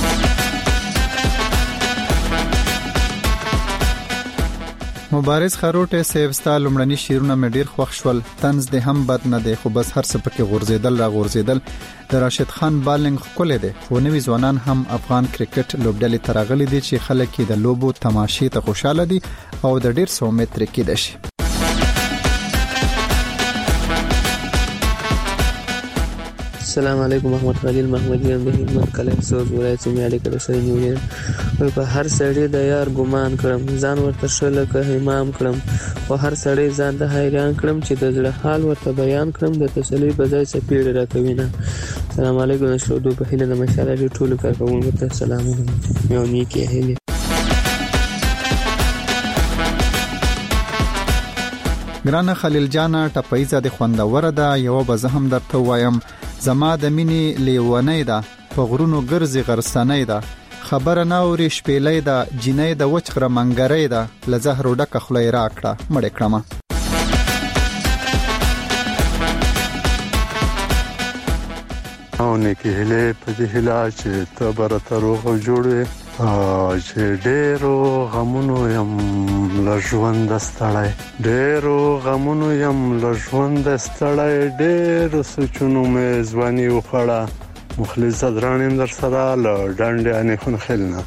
مبارز خروټه سیبستا لمړنی شیرونه مې ډیر خوښ شول طنز دې هم بد نه دی خو بس هر څه پکې غورځیدل را غورځیدل د راشد خان بالنګ خپل دی خو نوې ځوانان هم افغان کرکټ لوبډلې ترغلي دي چې خلک د لوبو تماشې ته خوشاله دي او د ډیر سومت ترکې دي السلام علیکم محمد خلیل محمدی هم د هلمند کلی سوز ولایت میاړي کړه سره نیولې وای په هر سړی د یار ګمان کړم ځان ورته شل که امام کړم او هر سړی ځان د حیران کړم چې د زړه حال ورته بیان کړم د تسلی بځای سپیړ راکوي نه. السلام علیکم شودو په هله د مشاله ټولو کارکونکو ته سلامونه یو نیکی هله. ګرانه خلیل جانا ټپایزه د خوندوره ده یو به زه هم درته وایم زما د مینې لیونی ده په غرونو ګرځي غرسنی ده خبره نه اوري شپېلۍ ده جینۍ د وچ غره منګرۍ ده له زهرو ډکه خوله یې راکړه مړې کړمه. او نیکی هیله په دې هیله چې ته به راته روغ او جوړ وې چې ډېرو غمونو یم له ژونده ستړی ډېرو سوچونو مې ځواني وخوړه مخلص ځدران یم در سره له ډنډې انیخون خیل نه.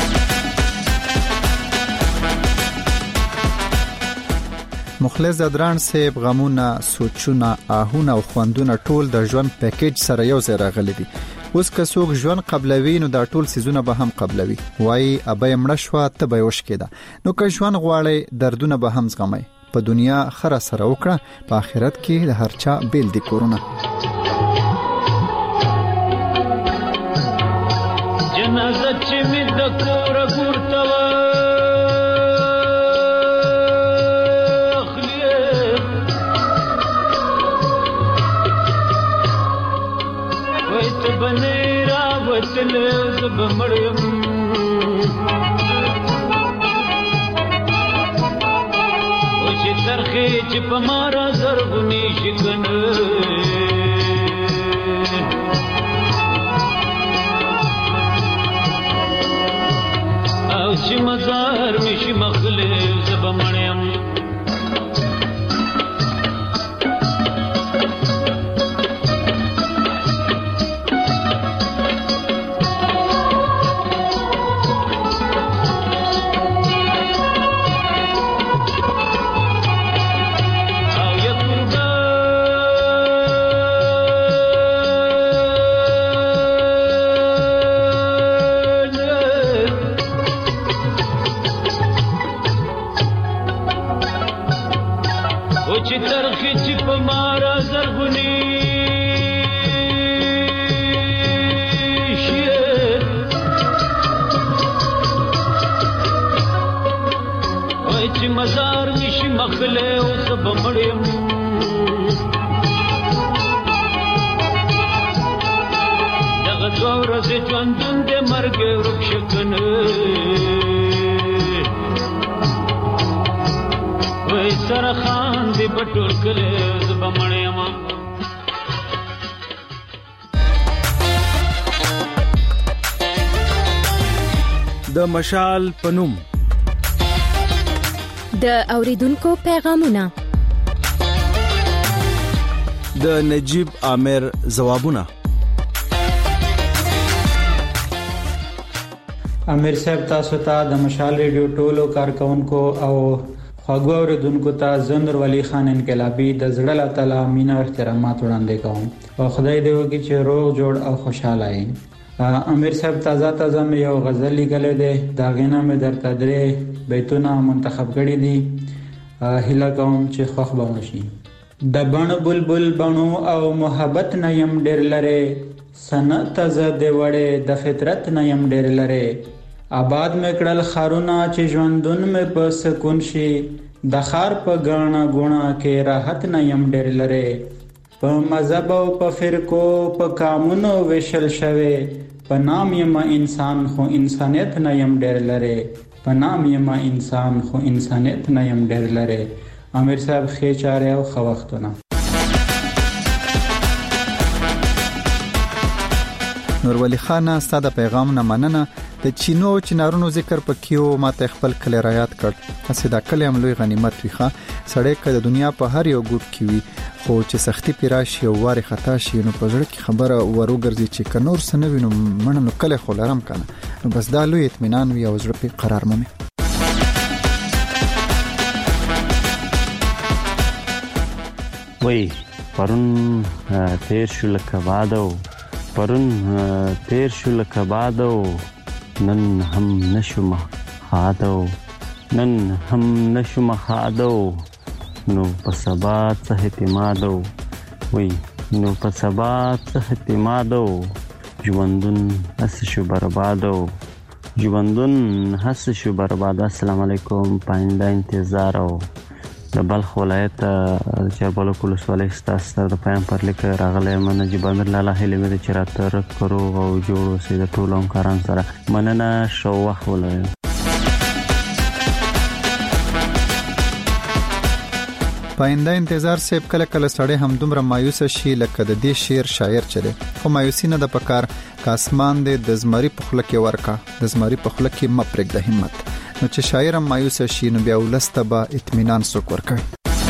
مخلص ځدران صاحب غمونه سوچونه آهونه او خوندونه ټول د ژوند پیکیج سره یو ځای راغلي دي. اوس که څوک ژوند قبلوي نو دا ټول سيزونه به هم قبلوي وای ابه مړ شو ته به وش کېده نو که ژوند غواړي دردونه به هم زغمي په دنیا خره سره وکړه په آخرت کې د هر چا بیل دي کورونه. جنازه چې می د کور ګورته زب مړم او چې ترخې چې په مارا زرغونی شګن او چې مزار مشي مخله زب مړم مزار مشي مخله او سب مړم دغه څور زه ژوندون دې مرګ ورک شکنه وای سره خان دې پټول کله سب مړم. د مشال پنوم د اوریدونکو پیغامونه د نجیب عامر ځوابونه. امیر صاحب تاسو ته د مشال ریډیو ټولو کارکونکو او خواږه اوریدونکو ته زندر ولی خان انقلابی د زړه له تله مینا احترامات وړاندې کوم او خدای دې وکړي چې روغ جوړ او خوشاله یې. امیر صاحب تازه مې یو غزل لیکلې ده دا غینه مې درته درې بیتونه منتخب کړي دي هیله کوم چې خوښ به وشي. د بڼ بلبل بڼو او محبت نه يم ډېر لره سنت ز دې وړې د فطرت نه يم ډېر لره آباد مې کړل خارونه چې ژوندون مې په سکون شي د خار په غاڼه غوڼه کې راحت نه يم ډېر لره په مذهب او په فرقو په قانونو وشل شوه په نام یم انسان خو انسانیت نه یم ډېر لره په نام یم انسان خو انسانیت نه یم ډېر لره. امیر صاحب خې چاره او خوختونه. نور ولی خان ستاسو پیغام نه مننه د چینو چنارونو ذکر پکيو ماته خپل کلی را یاد کړ اسې دا کلم لوی غنیمت ویخه سړی کده دنیا په هر یو ګوټ کې وي خو چې سختي پیراشي او واره خطا شي نو په ځړ کې خبره وروګرځي چې کنور سنوي نو مننه کله خو لرم کنه نو بس دا لوی اطمینان وي او ځړ په قرار مې. وای پرون تیر شو لکه بادو پرون تیر شو لکه بادو نن هم نشو خادو نن هم نشو خادو نو په سبا څه اعتمادو وی نو په سبا څه اعتمادو ژوندون هس شو بربادو ژوندون هس شو برباد. السلام علیکم پاینده انتظار او د بلخ ولایت چربلوک ولسوالۍ ستاسو سره د پیام پر لیک راغلی یم. نجیب امیر لالا هیلې مې ده چې راته رک روغ او جوړ اوسئ د ټولو همکارانو سره. مننه، ښه وخت ولرئ. پاینده انتظار صاحب کله کله سړی هم دومره مایوس شي لکه د دې شعر شاعر چره خو مایوسی نه د پکار کاسمان د زمری په خله کې ورکا د زمری په خله کې مپرګ د همت. نو چې شاعر هم مایوس شي نو بیا ولسته به اطمینان څوک ورکوي.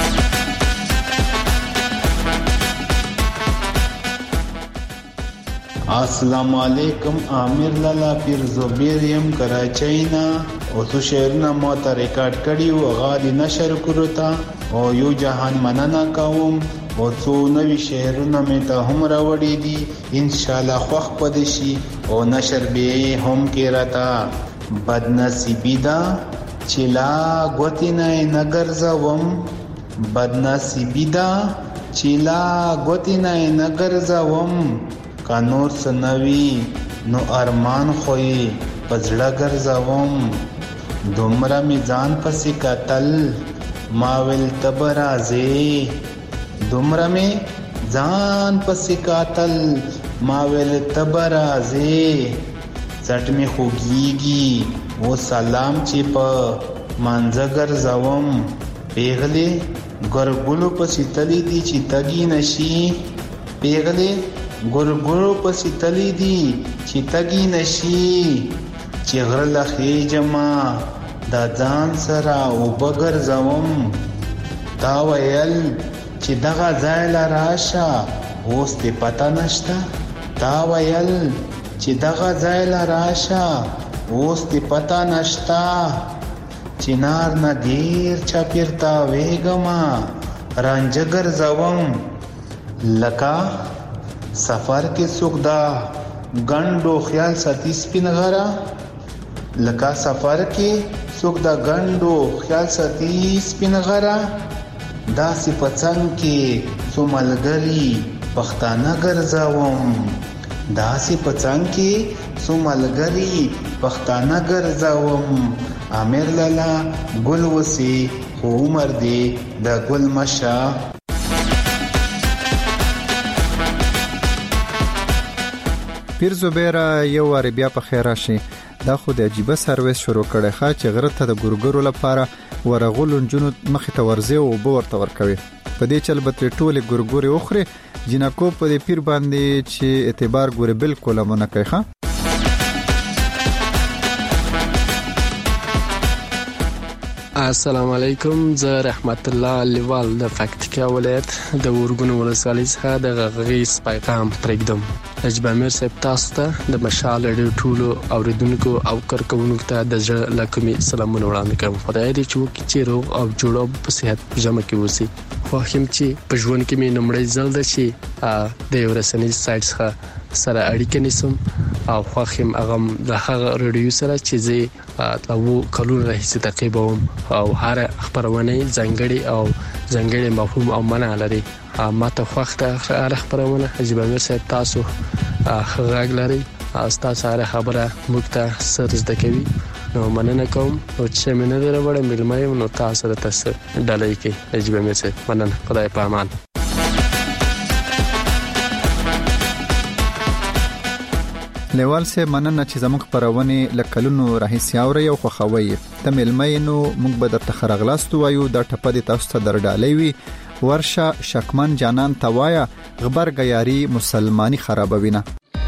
السلام علیکم، عامر لالا پیر زبیر یم کراچۍ نه او څو شعرونه ما ته ریکارډ کړي او غالي نشر کړو تا او یو جهان مننه کوم او څو نوي شعرونه مې ته هم راوړي دي ان شاء الله خوښ پد شي او نشر به هم کې راتا. بد نصیبی دا چې لا غوتینه نګر زوم بد نصیبی دا چې لا غوتینه نګر زوم کا نور سنوي نو ارمان خوې پزړه ګرځوم دومره می ځان پسې قتل ما ویل تبرازه دومره می ځان پسې قتل ما ویل تبرازه چټ می خوږیږي و سلام چې په مانځ ګرځوم پیغلې ګرګلو پسې تلی دي چې تګی نشي پیغلې ګورګورو پسې تلی دي چې تګی نشي چې غره لخې جما دا ځان سره او بغیر زوم دا ویل چې دغه ځای لراشه اوس ته پتا نشته دا ویل چې دغه ځای لراشه اوس ته پتا نشته چنار نه دیر چا پیرتا وېګما رانجګر زوم لکا سفر کې سوکدا ګندو خیال ساتي سپین غرا لکا سفر کې سوکدا ګندو خیال ساتي سپین غرا دا صفتن کې سوملګری پښتانه ګرځاوم دا صفتن کې سوملګری پښتانه ګرځاوم. عامر لالا ګل وسی خو عمر دی د ګل مشا. پیر زبیر یو واری بیا په خیر راشي. دا خو د عجیبه سرویس شروع کړي ښه چې غره ته د ګورګورو لپاره ورغول جنو مخې ته ورځي او به ورته ورکوي په دې چل به ټوله ګورګوري اخري جنکو په دې پیر باندې چې اعتبار ګوري بالکل مونږ کوي ښه. السلام علیکم، زه رحمت الله لیوال د پکتیکا ولایت د ورګون ولسوالۍ څخه د غږیز پیغام پرېږدم. نجیب امیر صاحب تاسو ته د مشال رادیو ټولو اوریدونکو او کارکونکو ته د زړه له کومې سلامونه وړاندې کوم. خدای دې چې وکړي چې روغ او جوړ او په صحت جمع کې اوسئ. خو هم چې په ژوند کې مې نمړې ځل ده چې د یو رسنیز سایټ څخه سره اړیکه نیسم او خوښم هغه د هغه رادیو سره چې زه تاسو کلون راهیسې تعقیبوم او هر خبرونه ځانګړي مفهوم او معنا لري. ماته خوښه هر خبرونه نجیب امیر صاحب تاسو غږ لري تاسو سره خبره موږ ته سر زده کوي. نو مننه کوم او چې مننه دروړم ملمای نو تاسو سره تاسو ډالۍ کې نجیب امیر صاحب مننه. خدای په امان. لیوال سه مننه چې زموږ پرونه لکلونو راهیسي اوري او خوخوي د ملمینو موږ به د تخرغلاستو وایو د ټپه د تاسو ته درډالې وي ورشه شکمن جانان توایا غبر غیاري مسلمانی خرابوینه.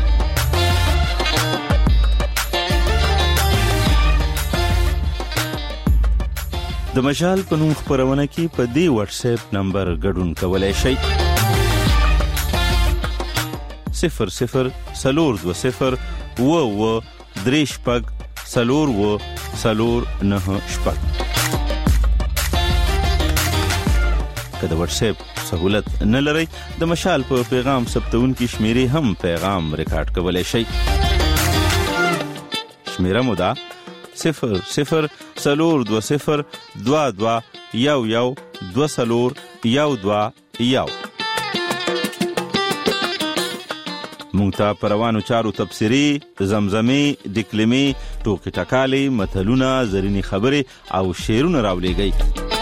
د مشال په نوم خبرونه کې په دې واتس اپ نمبر ګډون کولای شئ 00 020 و دریشپګ سلور و سلور نه شپږ. که د واتس اپ سہولت نه لرئ د مشال په پیغام ثبتونکي شمیرې هم پیغام ریکارډ کولی شئ. شمیره مو ده 0020221112 مونږ ته په روانو چارو تبصرې، زمزمې، ډکلمې، ټوکې ټکالې، متلونه، زرینې خبرې او شعرونه راولیږئ.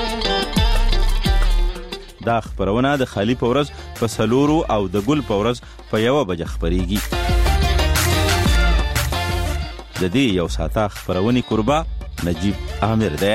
دا خپرونه د خالی په ورځ په 4 او د ګل په ورځ په 1 بجه خپریږي. د دې یو ساعته خپرونې کوربه نجیب عامر دی.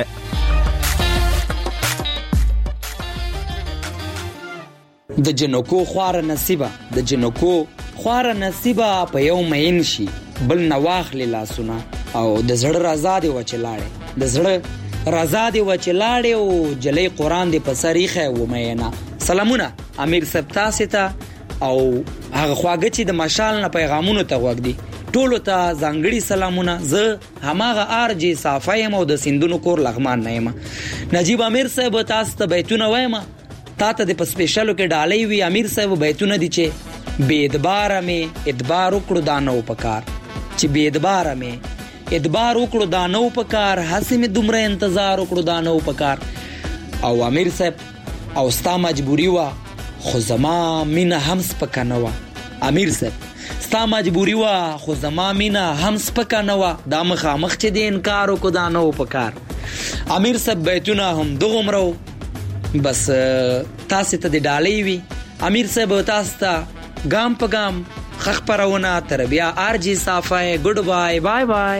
د جنکو خواره نصیبه، د جنکو خواره نصیبه په یو مین شي بل نواخلی لاسونه او د زړه رضا دی وچلاړې، د زړه رضا دی وچلاړې او جلی قرآن دی په سریخه و مینا. سلامونه امیر صاحب تاسې ته او هغه خواږه چې د مشال نه پیغامونو ته غوږ دي ټولو ته ځانګړي سلامونه. زه هماغه آرجی صافه یم او د سیندونو کور لغمان نه یم. نجیب امیر صاحب تاسو ته بیتونه وایم، تا ته د په سپیشلو کې ډالۍ وي. امیر صاحب بیتونه دي چې بے ادباره مې ادبار وکړو دا نو پکار، چې بے ادباره مې ادبار وکړو دا نو پکار، هسې مې دومره انتظار وکړو دا نو پکار. او امیر صاحب او ستا مجبوري وه خو زما مینه هم سپکه نه وه. امیر صاحب ستا مجبوري وه خو زما مینه هم سپکه نه وه، دا مخامخ چې د انکار وکړو دا نو پکار. امیر صاحب بیتونه هم دغومره بس تاسې ته د ډالۍ وي. امیر صاحب تاسو ته ګام په ګام خخ پرونه تر بیا آرجی صافه ګډ بای بای بای.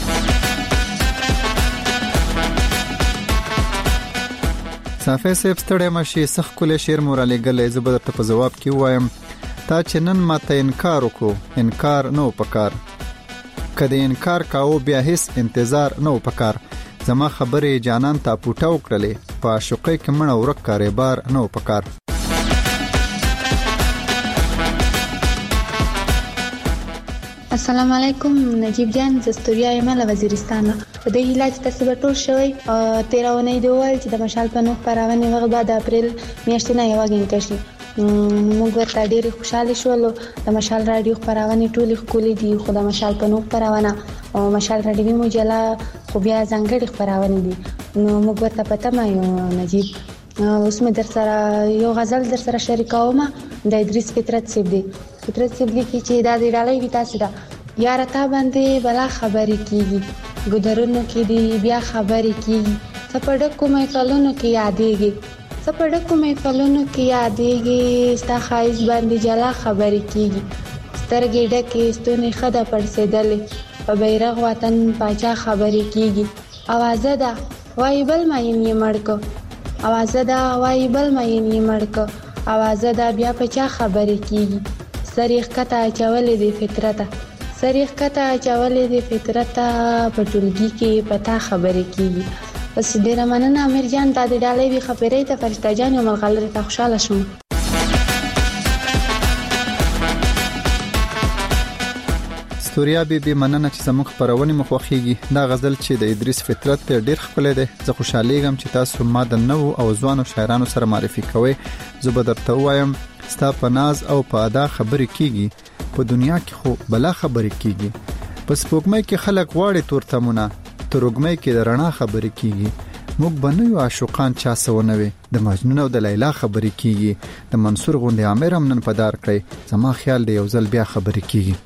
صافه صاحب ستړی مشي سخ کله شعر مورالې ګلې زه به درته په جواب کې وایم تا چې نن ماته انکار وکړو انکار نو پکار، کله انکار کاو بیا هیڅ انتظار نو پکار. زما خبرې جانان ته پوټه وکړلې په عاشقۍ کې مړه ورک کارې بار نو پکار. السلام علیکم نجیب جان، زستوریا یم له وزیرستان. په دې هیله چې تاسو به ټول شوي 13 دی وویل چې د مشال په نوم خپرونې وخت بعد اپریل میاشتې نه یوه غونډه شي. موږ ورته ډېرې خوشحالې شولو. د مشال راډیو خپرونې ټولې ښکلې دي خو د مشال په نوم خپرونه او مشال راډیوي مجله خو بیا ځانګړې خپرونې دي. نو موږ ورته په تمه یو نجیب. اوس مې در سره یو غزل در سره شریکوم د ادریس فطرت صاحب دی. فطرت صاحب لیکي چې دا د ډالۍ وي تاسې ده یاره تا باندې بلا خبرې کېږي ګودرونو کې دی بیا خبرې کېږي څه په ډکو محفلونو کې یادېږي څه په ډکو محفلونو کې یادېږي ستا ښایست باندې جلا خبرې کېږي سترګې ډکې ستونې ښه ده پړسېدلې په بیرغ وطن پاچا خبرې کېږي اوازه ده وایي بل مین یې مړ که اوازه ده وایي بل مین یې مړ که اوازه ده بیا په چا خبرې کېږي سر یې ښکته اچولې دې فطرته سر یې ښکته اچولې دې فطرته په ټولګي کې په تا خبرې کېږي. بس ډېره مننه امیر جان، دا د ډالۍ وي خبرې ته فرشته جان یو ملغلرې ته خوشحاله شوم. ستوریا بیبي مننه چې زموږ خپرونې مو خوښیږي. دا غزل چې د ادریس فطرت ډېر ښکلی دی. زه خوشحالیږم چې تاسو ما د نوو او ځوانو شاعرانو سره معرفي کوئ. زه به درته ووایم ستا په ناز او په ادا خبرې کېږي، په دنیا کې خو بلا خبرې کېږي. په سپوږمۍ کې خلک غواړي تورتمونه، تر وږمۍ کې د رڼا خبرې کېږي. موږ به نه یو عاشقان چا څه ونه وي، د مجنون او د لیلا خبرې کېږي. د منصور غوندې عامر هم نن په دار کړی، زما خیال دی یو ځل بیا خبرې کېږي.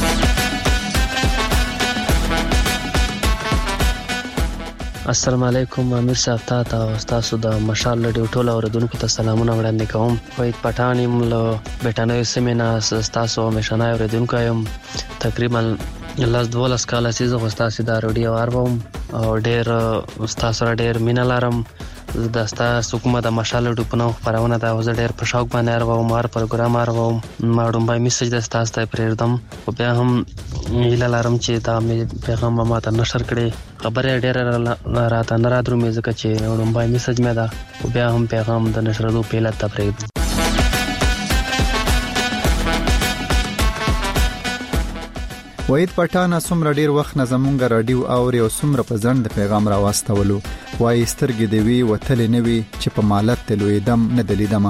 السلام علیکم امیر صاحب ته او تاسو د مشال رادیو ټول اوریدونکو ته سلامونه وړاندې کوم. وحید پټان یم له بیٹانوي سیمې نه تاسو همیشنه اوریدونکو یم. تقریبا 12 کاله چې زه تاسو د رادیو اورم او ډېر تاسو سره ډېر مینه لرم. د تاسو کومه د مشال رادیو په نوم خپرونه ده، زه ډېر په شوق باندې اورم، هر پروګرام اورم. ما ډومبای میسج د تاسو ته پریږدم او بیا هم هیله لرم چې دا مې پیغام ما ته نشر کړي. خبره ډېره راته نه رادرومي ځکه چې ډومبای میسج مې ده او بیا هم پیغام د نشرېدو پیله ته پریږدم. وحید پټان څومره ډیر وخت نه زمونږ رادیو اوري او څومره په ځند پیغام را واستولو وایي سترګې دی وی وتل نه وی چې په مالت تلوي دم نه دلیدمه.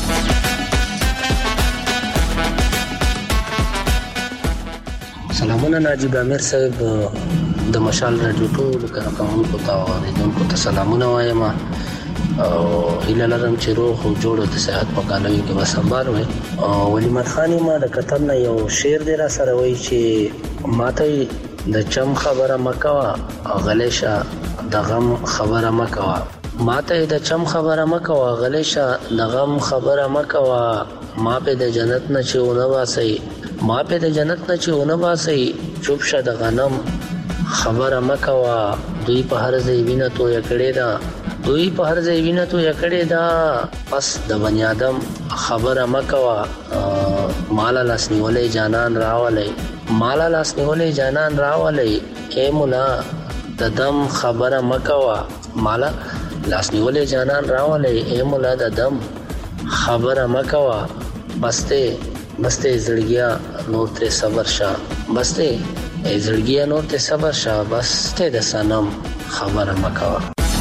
سلامونه ناجیب امیر صاحب د مشال رادیو ټول کارکونکو ته او اوریدونکو ته سلامونه وایم او هیله لرم چې روغ او جوړ د صحت په کالوي کې وسمبار وي. ولیمت خان ما د کتل نه یو شعر دی را سره وایي چې ماته د چم خبره مکوا او غلیشه د غم خبره مکوا، ماته د چم خبره مکوا غلیشه د غم خبره مکوا، ما په د جنت نه چېونه واسي، ما په د جنت نه چېونه واسي، چوپ شه د غنم خبره مکوا، دوی په هر ځای وینه تو یکړې دا، دوی په هر ځای وینه تو یکړې دا، پس د بنی آدم خبره مکوا، مالا لاس نیولې جانان راولې، مالا لاس نیولې جانان راولې، اے مولا د دم خبره مکوا، مالا لاس نیولې جانان راولې، اے مولا د دم خبره مکوا، بسته زړګیا نور تر صبر شاه، بسته زړګیا نور تر صبر شاه، بسته د سنم خبره مکوا.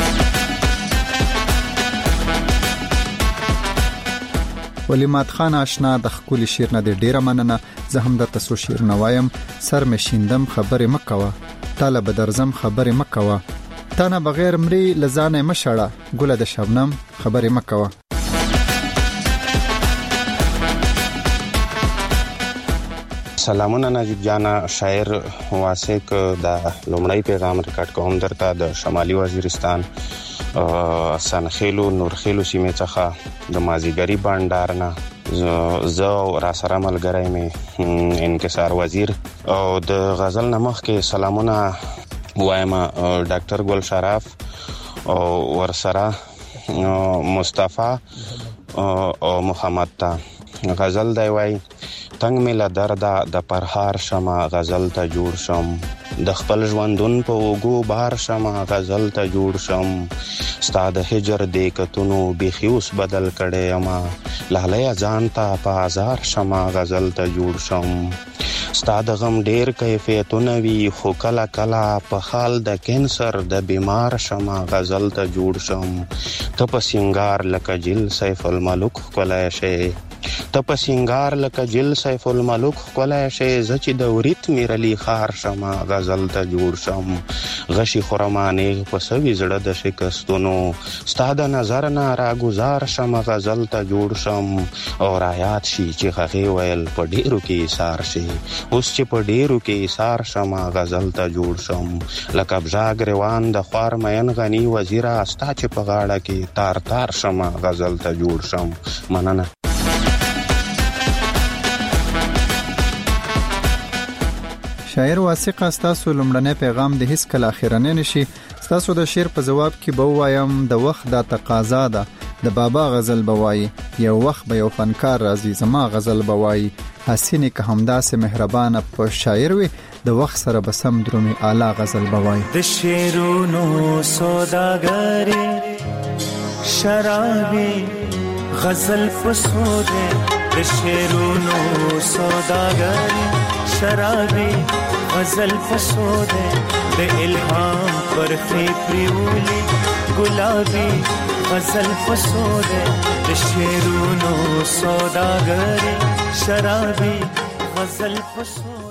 ولیمات خان آشنا د خپل شعر نه ډیره مننه. زه هم د تاسو شعر نوایم. سر مشیندم خبره مکوا، طالب درزم خبره مکوا، تانه بغیر مری لزانه مشړه، ګل د شبنم خبره مکوا. سلامونه نجیب جانا، شاعر واسق د لومړی پیغام ریکارډ کوم درته د شمالي وزیرستان سنخیلو نورخیلو سیمې څخه د مازیګری بانډار نه زه را سره ملګری مې انکسار وزیر او د غزل نمخ کې سلامونه وایم ډاکټر ګل شرف او ورسره مصطفی او محمد ته غزل دی وای تنگ مله دردا د پرهار شمه غزل ته جوړ شم، د خپل ژوندون په وګو بار شمه غزل ته جوړ شم، ستا د هجر د کتونو بیخي اوس بدل کړی اما لاله ځان ته په ازار شمه غزل ته جوړ شم، ستا د غم ډیر کیفیتونه وی خو کله کله په حال د کینسر د بیمار شمه غزل ته جوړ شم، ته په سنگار لکه جل سیف الملک کولای شي، ته په سنگار لکه جل سیف الملک کولای شي، ز چې د وريت میرلی خار شمه غزل ته جوړ شم، غشي خرمانه په سوي زړه د شکستونو ستا د نظر نه راګزار شمه غزل ته جوړ شم، او رايات شي چې هغه ویل په ډیرو کې سار شي، اوس چې په ډیرو کې سار شمه غزل ته جوړ شم، لکه بژاګ روان د خوار مین غنی وزیر استا چې په غاړه کې تار تار شمه غزل ته جوړ شم. مننه. شاعر واسق استاسو لمړنی پیغام د هیڅ کله اخیرنه نشي. استاسو د شعر په جواب کې به وایم د وخت د تقاضا ده، د بابا غزل بوای، یو وخت به یو فنکار راځي زما غزل بوای، حسینه که همداسه مهربانه په شاعر وي د وخت سره به سم درومي اعلی غزل بوای. د شعرونو سوداګری شرابي غزل پسوده، د شعرونو سوداګری شرابي غزل پسوده، د الهام پر پریولی گلابی غزل پسوده، د شعرونو سوداګری شرابي غزل پسوده.